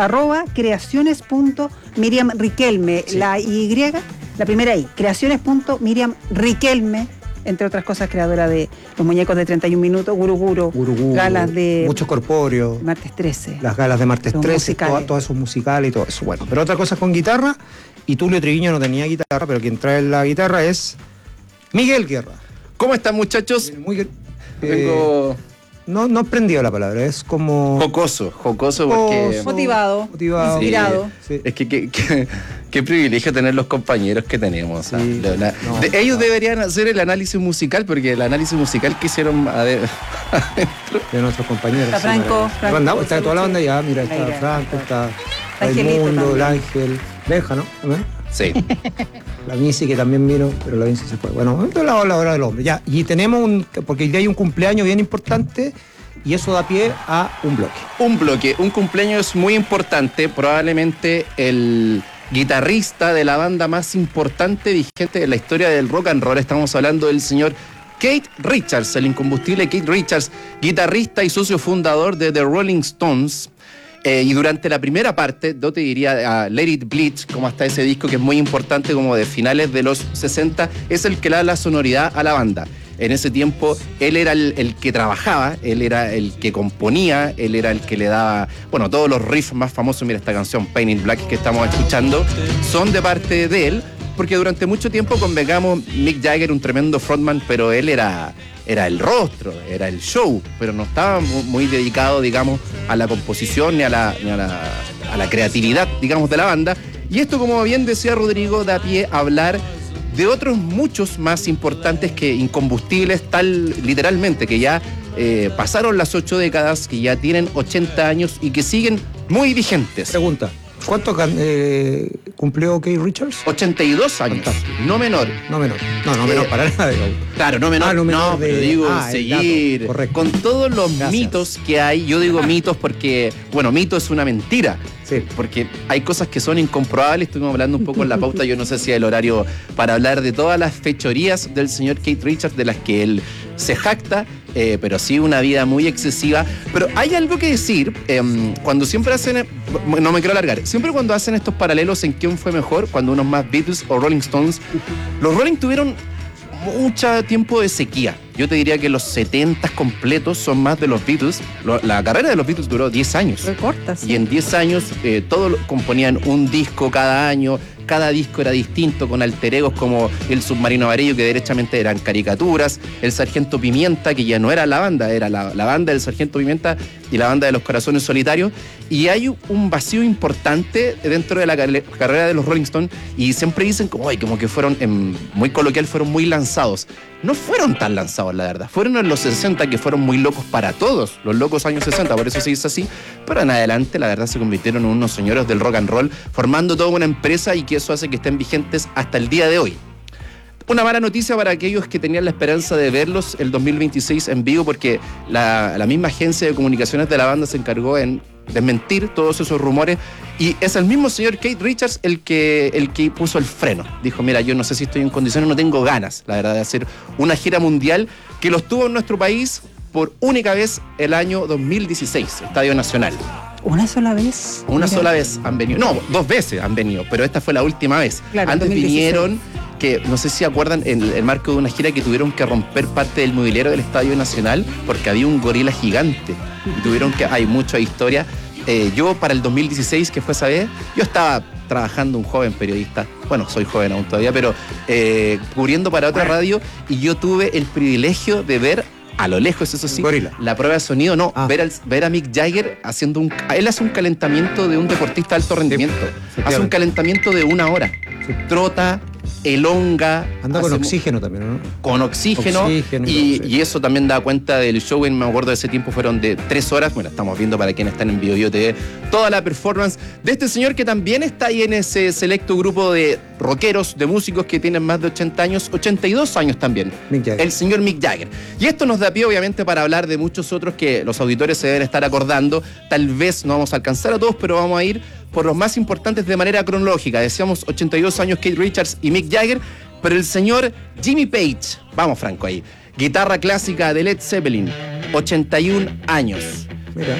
@creaciones.miriamriquelme, sí. La Y, la primera I, creaciones.miriamriquelme, entre otras cosas, creadora de los muñecos de 31 minutos, Guru, galas de Mucho corpóreo. Martes 13. Las galas de Martes 13, todos esos musicales y todo eso. Bueno, pero otra cosa con guitarra, y Tulio Triviño no tenía guitarra, pero quien trae la guitarra es Miguel Guerra. ¿Cómo están, muchachos? Vengo... No prendió la palabra, es como... Jocoso porque... Motivado. Inspirado. Sí. Es que qué privilegio tener los compañeros que tenemos. Sí. Ellos deberían hacer el análisis musical, porque el análisis musical que hicieron adentro de nuestros compañeros. Está Franco. Está toda la banda ya, mira, está Franco, está Raimundo, el Ángel, Benja, ¿no? Sí. La Missy, que también vino, pero la Missy se fue. Bueno, esto es la hora del hombre. Ya, y tenemos porque hoy día hay un cumpleaños bien importante y eso da pie a un bloque. Un cumpleaños muy importante, probablemente el guitarrista de la banda más importante vigente en la historia del rock and roll. Estamos hablando del señor Keith Richards, el incombustible Keith Richards, guitarrista y socio fundador de The Rolling Stones. Y durante la primera parte, yo te diría Let It Bleed, como hasta ese disco que es muy importante, como de finales de los 60, es el que le da la sonoridad a la banda. En ese tiempo, él era el que trabajaba, él era el que componía, él era el que le daba, bueno, todos los riffs más famosos. Mira, esta canción, Pain in Black, que estamos escuchando, son de parte de él, porque durante mucho tiempo convengamos Mick Jagger, un tremendo frontman, pero él era el rostro, era el show, pero no estaba muy dedicado, digamos, a la composición ni a la creatividad, digamos, de la banda. Y esto, como bien decía Rodrigo, da pie a hablar de otros muchos más importantes que incombustibles, literalmente, que ya pasaron las 8 décadas, que ya tienen 80 años y que siguen muy vigentes. Pregunta. ¿Cuánto cumplió Keith Richards? 82 años. Fantástico. No menor. No menor para nada. Claro, no menor. Pero digo, seguir con todos los mitos que hay. Yo digo mitos porque, bueno, mito es una mentira. Sí. Porque hay cosas que son incomprobables. Estuvimos hablando un poco en la pauta. Yo no sé si hay el horario para hablar de todas las fechorías del señor Keith Richards, de las que él se jacta, pero sí una vida muy excesiva. Pero hay algo que decir, cuando siempre hacen, no me quiero alargar, siempre cuando hacen estos paralelos en quién fue mejor, cuando uno es más Beatles o Rolling Stones, los Rolling tuvieron mucho tiempo de sequía. Yo te diría que los 70 completos son más de los Beatles. La carrera de los Beatles duró 10 años. Fue corta, sí. Y en 10 años todos componían un disco cada año. Cada disco era distinto, con alter egos como el Submarino Amarillo, que derechamente eran caricaturas, el Sargento Pimienta, que ya no era la banda, era la banda del Sargento Pimienta y la banda de los Corazones Solitarios. Y hay un vacío importante dentro de la carrera de los Rolling Stones, y siempre dicen como que fueron, muy coloquial, fueron muy lanzados. No fueron tan lanzados, la verdad. Fueron en los 60, que fueron muy locos para todos, los locos años 60, por eso se dice así. Pero en adelante, la verdad, se convirtieron en unos señores del rock and roll, formando toda una empresa, y que eso hace que estén vigentes hasta el día de hoy. Una mala noticia para aquellos que tenían la esperanza de verlos el 2026 en vivo, porque la misma agencia de comunicaciones de la banda se encargó en desmentir todos esos rumores. Y es el mismo señor Keith Richards el que puso el freno. Dijo, mira, yo no sé si estoy en condiciones, no tengo ganas, la verdad, de hacer una gira mundial que los tuvo en nuestro país por única vez el año 2016, Estadio Nacional. ¿Una sola vez? Una sola vez han venido. No, 2 veces han venido, pero esta fue la última vez. Claro, antes 2016. vinieron, que no sé si acuerdan, en el marco de una gira que tuvieron que romper parte del mobiliario del Estadio Nacional porque había un gorila gigante. Y tuvieron que, hay mucha historia. Yo para el 2016, que fue esa vez, yo estaba trabajando, un joven periodista, bueno, soy joven aún todavía, pero cubriendo para otra radio, y yo tuve el privilegio de ver a lo lejos, eso sí, gorila. La prueba de sonido, no, ver a Mick Jagger haciendo él hace un calentamiento de un deportista de alto rendimiento, hace un calentamiento de 1 hora, trota, elonga. Anda con oxígeno también, ¿no? Con oxígeno y eso también da cuenta del show. Me acuerdo de ese tiempo, fueron de 3 horas. Bueno, estamos viendo para quienes están en BioBio TV toda la performance de este señor que también está ahí en ese selecto grupo de rockeros, de músicos que tienen más de 80 años, 82 años también. El señor Mick Jagger. Y esto nos da pie, obviamente, para hablar de muchos otros que los auditores se deben estar acordando. Tal vez no vamos a alcanzar a todos, pero vamos a ir por los más importantes de manera cronológica. Decíamos 82 años Keith Richards y Mick Jagger, pero el señor Jimmy Page, vamos Franco ahí, guitarra clásica de Led Zeppelin, 81 años. Mira.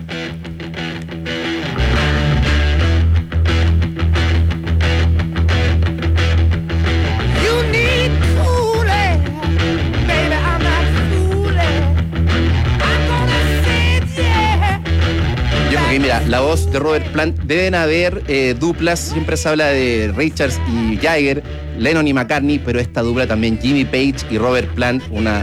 Mira, la voz de Robert Plant, deben haber duplas, siempre se habla de Richards y Jagger, Lennon y McCartney, pero esta dupla también, Jimmy Page y Robert Plant, una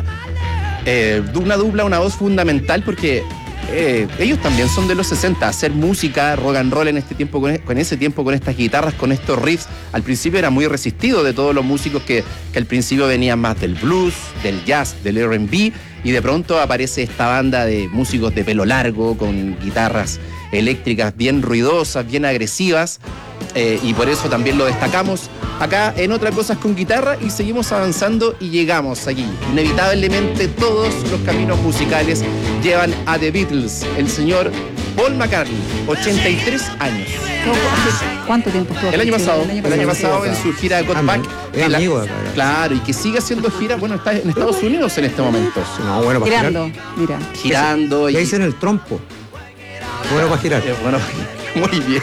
dupla, una voz fundamental porque ellos también son de los 60, hacer música, rock and roll en este tiempo, con ese tiempo, con estas guitarras, con estos riffs, al principio era muy resistido de todos los músicos que al principio venían más del blues, del jazz, del R&B, y de pronto aparece esta banda de músicos de pelo largo, con guitarras eléctricas bien ruidosas, bien agresivas, y por eso también lo destacamos acá en Otras Cosas con Guitarra, y seguimos avanzando y llegamos aquí. Inevitablemente todos los caminos musicales llevan a The Beatles, el señor Paul McCartney, 83 años. ¿Cuánto tiempo estuvo? El año pasado en su gira de Got Back. Claro, y que sigue haciendo gira, bueno, está en Estados Unidos en este momento. No, bueno, para girando, mira. Girando. ¿Qué dicen el trompo? Bueno para girar. Bueno, muy bien.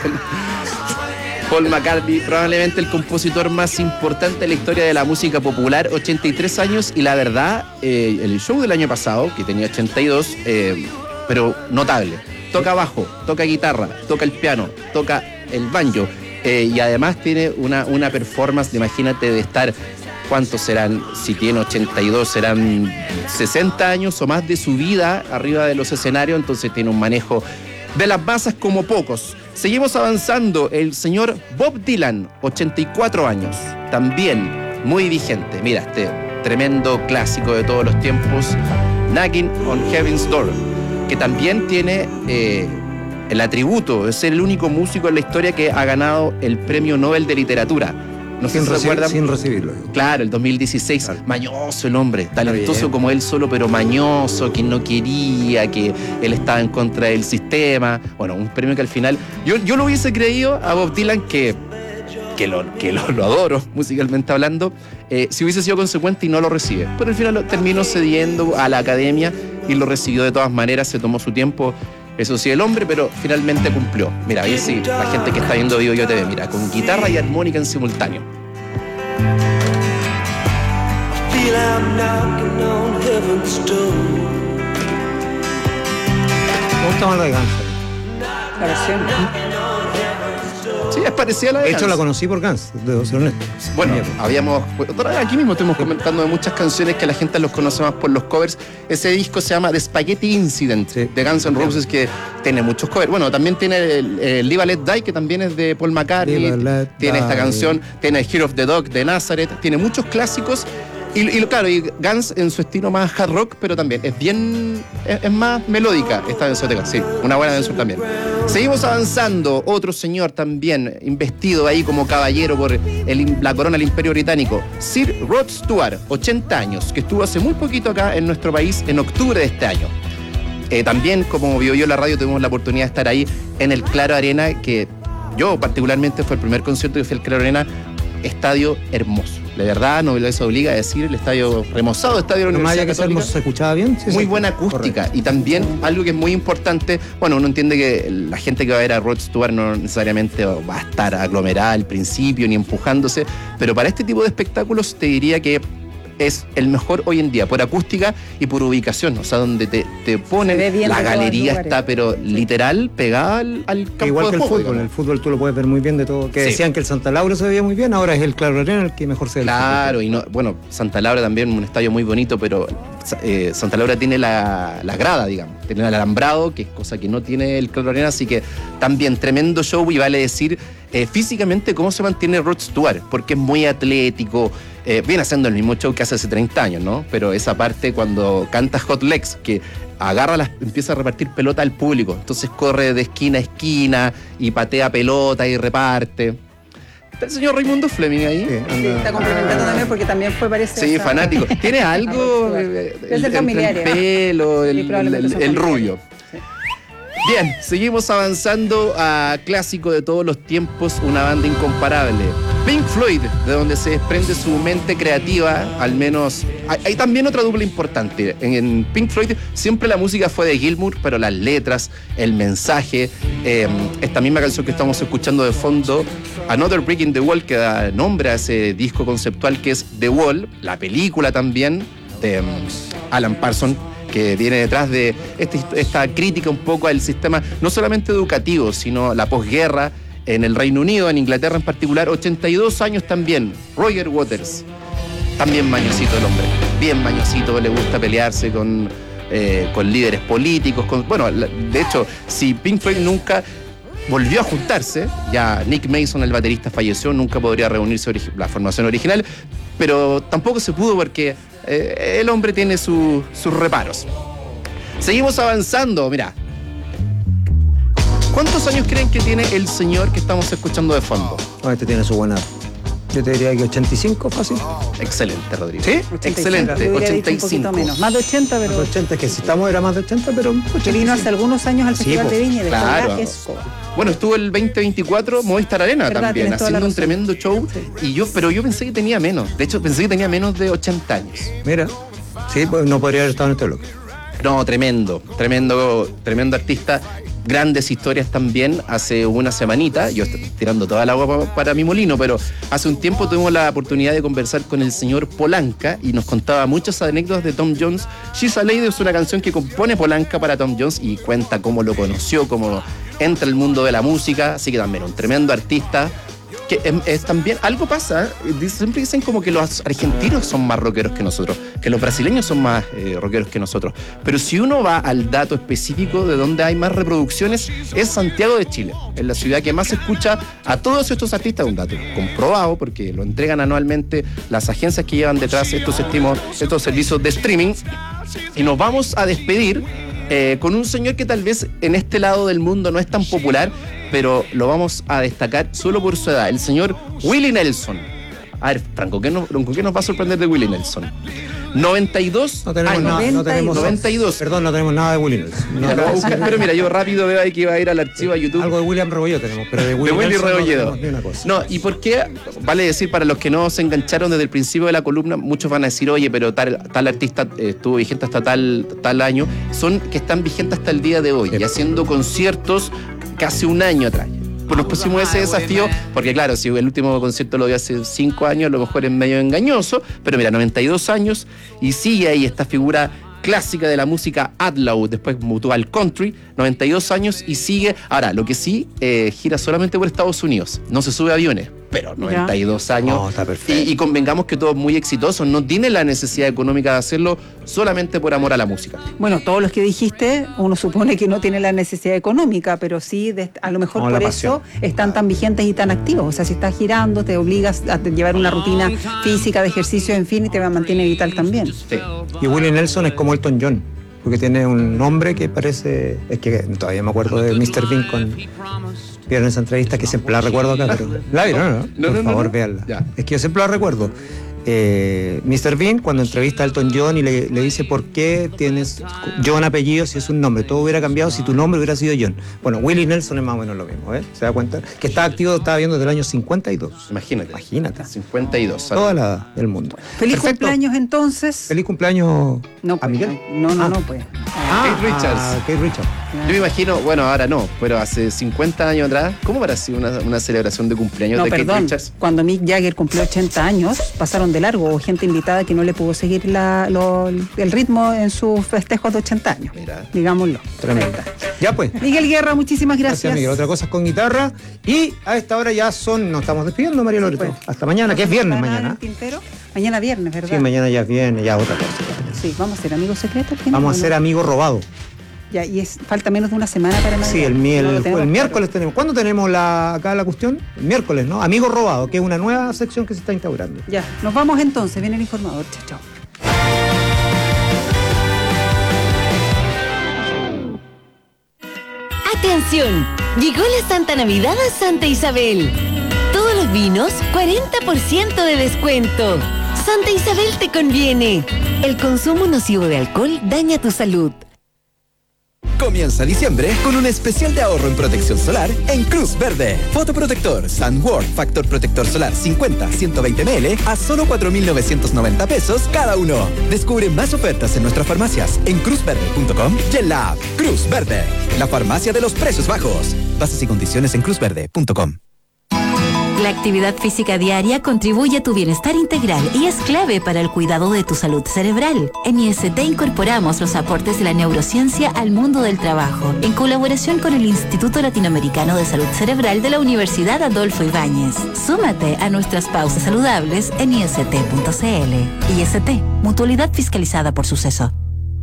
Paul McCartney, probablemente el compositor más importante de la historia de la música popular, 83 años, y la verdad, el show del año pasado, que tenía 82, pero notable. Toca bajo, toca guitarra, toca el piano, toca el banjo, y además tiene una performance, imagínate, de estar, ¿cuántos serán? Si tiene 82, serán 60 años o más de su vida arriba de los escenarios, entonces tiene un manejo de las masas como pocos. Seguimos avanzando, el señor Bob Dylan, 84 años, también muy vigente. Mira, este tremendo clásico de todos los tiempos, Knocking on Heaven's Door, que también tiene el atributo de ser el único músico en la historia que ha ganado el Premio Nobel de Literatura. No sé si se acuerdan. Sin recibirlo. Claro, el 2016. Claro. Mañoso el hombre, talentoso como él solo, pero mañoso, que no quería, que él estaba en contra del sistema. Bueno, un premio que al final... Yo lo hubiese creído a Bob Dylan, que lo adoro, musicalmente hablando, si hubiese sido consecuente y no lo recibe. Pero al final lo terminó cediendo a la academia y lo recibió de todas maneras, se tomó su tiempo. Eso sí, el hombre, pero finalmente cumplió. Mira, ahí sí, la gente que está viendo BioBio TV, mira, con guitarra y armónica en simultáneo. ¿Cómo está más la de Guns? La versión. Sí, es parecida a la de Guns. De hecho, la conocí por Guns, de ser honesto. Bueno, aquí mismo estuvimos comentando de muchas canciones que la gente los conoce más por los covers. Ese disco se llama The Spaghetti Incident, de Guns N' Roses, que tiene muchos covers. Bueno, también tiene el Live a Let Die, que también es de Paul McCartney. Tiene esta canción, tiene el Hero of the Dog de Nazareth, tiene muchos clásicos. Y claro, y Guns en su estilo más hard rock, pero también es más melódica esta canción de Guns. Sí, una buena canción también. Seguimos avanzando. Otro señor también investido ahí como caballero por la corona del Imperio Británico, Sir Rod Stewart, 80 años, que estuvo hace muy poquito acá en nuestro país, en octubre de este año. También, como vio yo la radio, tuvimos la oportunidad de estar ahí en el Claro Arena, que yo particularmente fue el primer concierto que fui al Claro Arena. Estadio hermoso. De verdad, no me eso obliga a decir, el estadio remozado, estadio de la Universidad Católica. ¿Se escuchaba bien? Sí, muy buena acústica. Correcto. Y también algo que es muy importante, bueno, uno entiende que la gente que va a ver a Rod Stewart no necesariamente va a estar aglomerada al principio ni empujándose, pero para este tipo de espectáculos te diría que es el mejor hoy en día, por acústica y por ubicación, o sea, donde te ponen, la galería está, pero literal, pegada al campo. Igual que de el juego, fútbol, el fútbol tú lo puedes ver muy bien de todo, que decían que el Santa Laura se veía muy bien, ahora es el Claro Arena el que mejor se ve. Claro, y no, bueno, Santa Laura también, un estadio muy bonito, pero Santa Laura tiene la grada, digamos, tiene el alambrado, que es cosa que no tiene el Claro Arena, así que también tremendo show, y vale decir físicamente cómo se mantiene Rod Stewart, porque es muy atlético. Viene haciendo el mismo show que hace 30 años, ¿no? Pero esa parte cuando canta Hot Legs, que empieza a repartir pelota al público. Entonces corre de esquina a esquina y patea pelota y reparte. ¿Está el señor Raimundo Fleming ahí? Sí, está complementando también porque también parece... Sí, fanático. ¿Tiene algo? Es el familiar. El pelo, el rubio. Sí. Bien, seguimos avanzando a clásico de todos los tiempos, una banda incomparable. Pink Floyd, de donde se desprende su mente creativa, al menos... Hay también otra dupla importante. En Pink Floyd siempre la música fue de Gilmour, pero las letras, el mensaje, esta misma canción que estamos escuchando de fondo, Another Brick in the Wall, que da nombre a ese disco conceptual que es The Wall, la película también de Alan Parsons, que viene detrás de esta crítica un poco al sistema, no solamente educativo, sino la posguerra, en el Reino Unido, en Inglaterra en particular. 82 años también, Roger Waters, también mañosito el hombre, bien mañosito, le gusta pelearse con líderes políticos, de hecho, si Pink Floyd nunca volvió a juntarse, ya Nick Mason, el baterista, falleció, nunca podría reunirse la formación original, pero tampoco se pudo porque el hombre tiene sus reparos. Seguimos avanzando, mirá. ¿Cuántos años creen que tiene el señor que estamos escuchando de fondo? Este tiene su buena. Yo te diría que 85, fácil. Excelente, Rodrigo. ¿Sí? 85. Excelente, 85. Un poquito menos. Más de 80, pero... Más de 80, que si estamos era más de 80, pero... Que vino hace algunos años al Festival de Viña. Claro. Bueno, estuvo el 2024 Movistar Arena también, haciendo un tremendo show. Sí. Pero yo pensé que tenía menos. De hecho, pensé que tenía menos de 80 años. Mira, sí, pues no podría haber estado en este bloque. No, tremendo artista. Grandes historias también. Hace una semanita, yo estoy tirando toda el agua para mi molino, pero hace un tiempo tuvimos la oportunidad de conversar con el señor Polanca y nos contaba muchas anécdotas de Tom Jones. She's a Lady es una canción que compone Polanca para Tom Jones y cuenta cómo lo conoció, cómo entra al mundo de la música, así que también un tremendo artista. Que es también, algo pasa, siempre dicen como que los argentinos son más rockeros que nosotros, que los brasileños son más rockeros que nosotros, pero si uno va al dato específico de donde hay más reproducciones, es Santiago de Chile, es la ciudad que más escucha a todos estos artistas, un dato comprobado porque lo entregan anualmente las agencias que llevan detrás estos servicios de streaming. Y nos vamos a despedir con un señor que tal vez en este lado del mundo no es tan popular, pero lo vamos a destacar solo por su edad, el señor Willie Nelson. A ver, Franco, ¿qué nos va a sorprender de Willie Nelson? 92 no tenemos años. No tenemos, 92. Perdón, no tenemos nada de Willie Nelson. Pero mira, yo rápido veo ahí que iba a ir al archivo a YouTube. Algo de William Rebolledo tenemos, pero de Willie Rebolledo. No, ¿y por qué? Vale decir, para los que no se engancharon desde el principio de la columna, muchos van a decir, oye, pero tal artista estuvo vigente hasta tal año. Son que están vigentes hasta el día de hoy y haciendo conciertos casi un año atrás. Pues nos pusimos ese desafío, porque claro, si el último concierto lo dio hace 5 años, a lo mejor es medio engañoso, pero mira, 92 años y sigue ahí esta figura clásica de la música Outlaw, después mutó al country, 92 años y sigue. Ahora, lo que sí, gira solamente por Estados Unidos, no se sube a aviones, pero 92 años. No, está perfecto. Y convengamos que todo es muy exitoso, no tiene la necesidad económica de hacerlo solamente por amor a la música. Bueno, todos los que dijiste, uno supone que no tiene la necesidad económica, pero sí, a lo mejor por eso están tan vigentes y tan activos. O sea, si estás girando, te obligas a llevar una rutina física de ejercicio, en fin, y te mantiene vital también. Sí. Y Willie Nelson es como Elton John, porque tiene un nombre que parece, es que todavía me acuerdo de Mr. Bean con... Vieron esa entrevista que siempre la recuerdo acá, pero... ¿La vieron, no? Por favor, véanla. Ya. Es que yo siempre la recuerdo. Mr. Bean, cuando entrevista a Elton John y le dice por qué tienes John apellido si es un nombre. Todo hubiera cambiado si tu nombre hubiera sido John. Bueno, Willie Nelson es más o menos lo mismo, ¿eh? ¿Se da cuenta? Que está activo, estaba viendo desde el año 52. Imagínate. 52. Toda la edad del mundo. Feliz cumpleaños entonces. Feliz cumpleaños a Miguel. No, pues. Kate Richards. Kate Richards. Yo me imagino, bueno, ahora no, pero hace 50 años atrás, ¿cómo habrá sido una celebración de cumpleaños de Kate Richards? Cuando Mick Jagger cumplió 80 años, pasaron de largo, o gente invitada que no le pudo seguir el ritmo en sus festejos de 80 años. Mira. Digámoslo. Tremendo. Ya pues. Miguel Guerra, muchísimas gracias. Miguel. Otra cosa es con guitarra. Y a esta hora ya nos estamos despidiendo, María Loreto. Pues. Hasta mañana, que es viernes mañana. Mañana viernes, ¿verdad? Sí, mañana ya es viernes, ya otra cosa. Sí, vamos a ser amigos secretos. Vamos a ser amigos robados. Ya, y falta menos de una semana para Navidad. Sí, el miércoles tenemos. ¿Cuándo tenemos acá la cuestión? El miércoles, ¿no? Amigos robados, que es una nueva sección que se está instaurando. Ya, nos vamos entonces. Viene el informador. Chao. ¡Atención! Llegó la Santa Navidad a Santa Isabel. Todos los vinos, 40% de descuento. Santa Isabel te conviene. El consumo nocivo de alcohol daña tu salud. Comienza diciembre con un especial de ahorro en protección solar en Cruz Verde. Fotoprotector Sunworld Factor Protector Solar 50-120 ml a solo 4.990 pesos cada uno. Descubre más ofertas en nuestras farmacias en cruzverde.com y en la app Cruz Verde, la farmacia de los precios bajos. Bases y condiciones en cruzverde.com. La actividad física diaria contribuye a tu bienestar integral y es clave para el cuidado de tu salud cerebral. En IST incorporamos los aportes de la neurociencia al mundo del trabajo, en colaboración con el Instituto Latinoamericano de Salud Cerebral de la Universidad Adolfo Ibáñez. Súmate a nuestras pausas saludables en ist.cl. IST, mutualidad fiscalizada por Suceso.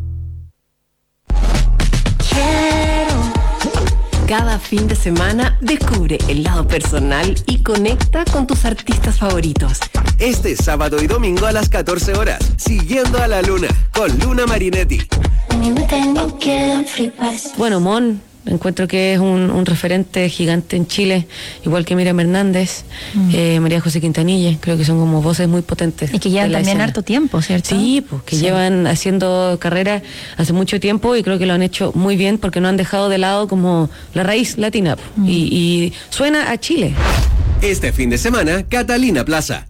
Cada fin de semana descubre el lado personal y conecta con tus artistas favoritos. Este sábado y domingo a las 14 horas, Siguiendo a la Luna, con Luna Marinetti. Bueno, Mon, encuentro que es un referente gigante en Chile, igual que Miriam Hernández, María José Quintanilla, creo que son como voces muy potentes. Y que llevan también harto tiempo, ¿cierto? Sí, pues que llevan haciendo carrera hace mucho tiempo y creo que lo han hecho muy bien porque no han dejado de lado como la raíz latina y suena a Chile. Este fin de semana, Catalina Plaza.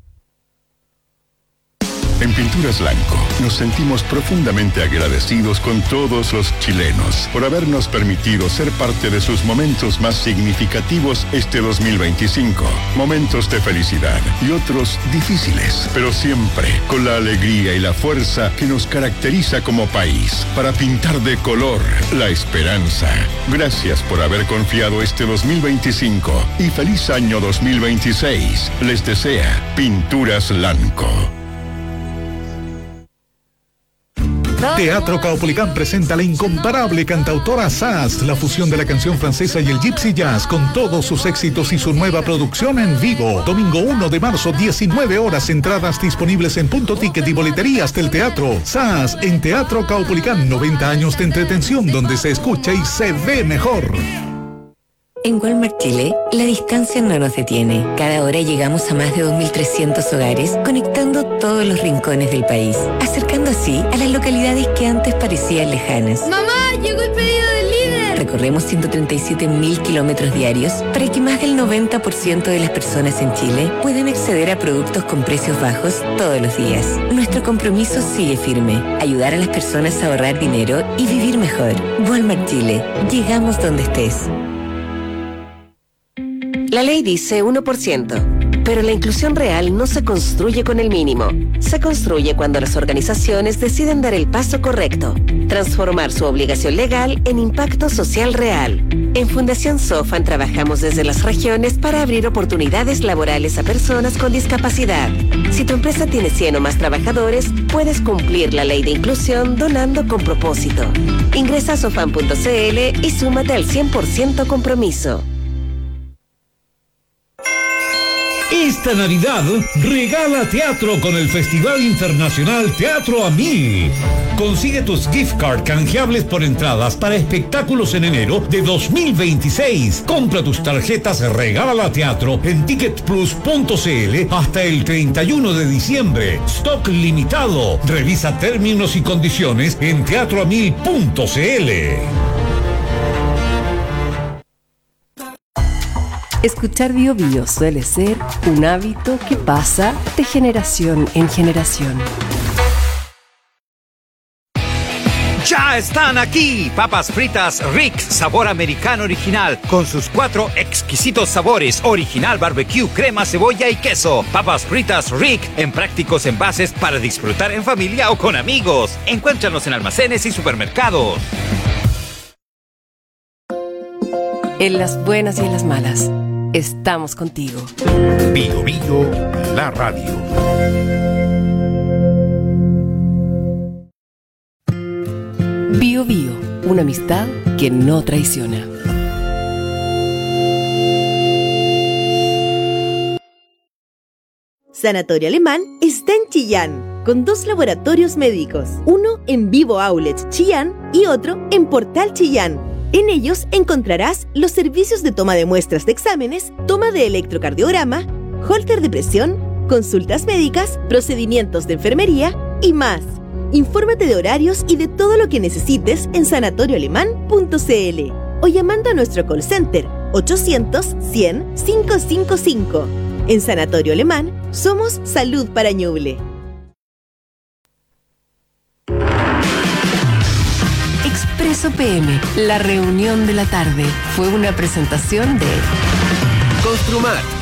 En Pinturas Blanco nos sentimos profundamente agradecidos con todos los chilenos por habernos permitido ser parte de sus momentos más significativos este 2025. Momentos de felicidad y otros difíciles, pero siempre con la alegría y la fuerza que nos caracteriza como país para pintar de color la esperanza. Gracias por haber confiado este 2025 y feliz año 2026. Les desea Pinturas Blanco. Teatro Caupolicán presenta a la incomparable cantautora Sass, la fusión de la canción francesa y el gypsy jazz con todos sus éxitos y su nueva producción en vivo. Domingo 1 de marzo, 19 horas, entradas disponibles en Punto Ticket y boleterías del teatro. Sass en Teatro Caupolicán, 90 años de entretención donde se escucha y se ve mejor. En Walmart Chile, la distancia no nos detiene. Cada hora llegamos a más de 2.300 hogares, conectando todos los rincones del país, acercando así a las localidades que antes parecían lejanas. ¡Mamá! ¡Llegó el pedido del líder! Recorremos 137.000 kilómetros diarios para que más del 90% de las personas en Chile puedan acceder a productos con precios bajos todos los días. Nuestro compromiso sigue firme: ayudar a las personas a ahorrar dinero y vivir mejor. Walmart Chile. Llegamos donde estés. La ley dice 1%, pero la inclusión real no se construye con el mínimo. Se construye cuando las organizaciones deciden dar el paso correcto, transformar su obligación legal en impacto social real. En Fundación Sofan trabajamos desde las regiones para abrir oportunidades laborales a personas con discapacidad. Si tu empresa tiene 100 o más trabajadores, puedes cumplir la ley de inclusión donando con propósito. Ingresa a sofan.cl y súmate al 100% compromiso. Esta Navidad regala teatro con el Festival Internacional Teatro a 1000. Consigue tus gift card canjeables por entradas para espectáculos en enero de 2026. Compra tus tarjetas Regala Teatro en ticketplus.cl hasta el 31 de diciembre. Stock limitado. Revisa términos y condiciones en teatroamil.cl. Escuchar Bio Bio suele ser un hábito que pasa de generación en generación. ¡Ya están aquí! Papas fritas Rick, sabor americano original, con sus 4 exquisitos sabores: original, barbecue, crema, cebolla y queso. Papas fritas Rick, en prácticos envases para disfrutar en familia o con amigos. Encuéntranos en almacenes y supermercados. En las buenas y en las malas, estamos contigo. Bio Bio, la radio. Bio Bio, una amistad que no traiciona. Sanatorio Alemán está en Chillán, con 2 laboratorios médicos, uno en Vivo Outlet Chillán y otro en Portal Chillán. En ellos encontrarás los servicios de toma de muestras de exámenes, toma de electrocardiograma, holter de presión, consultas médicas, procedimientos de enfermería y más. Infórmate de horarios y de todo lo que necesites en sanatorioalemán.cl o llamando a nuestro call center 800-100-555. En Sanatorio Alemán somos salud para Ñuble. Expreso PM, la reunión de la tarde, fue una presentación de Construmat,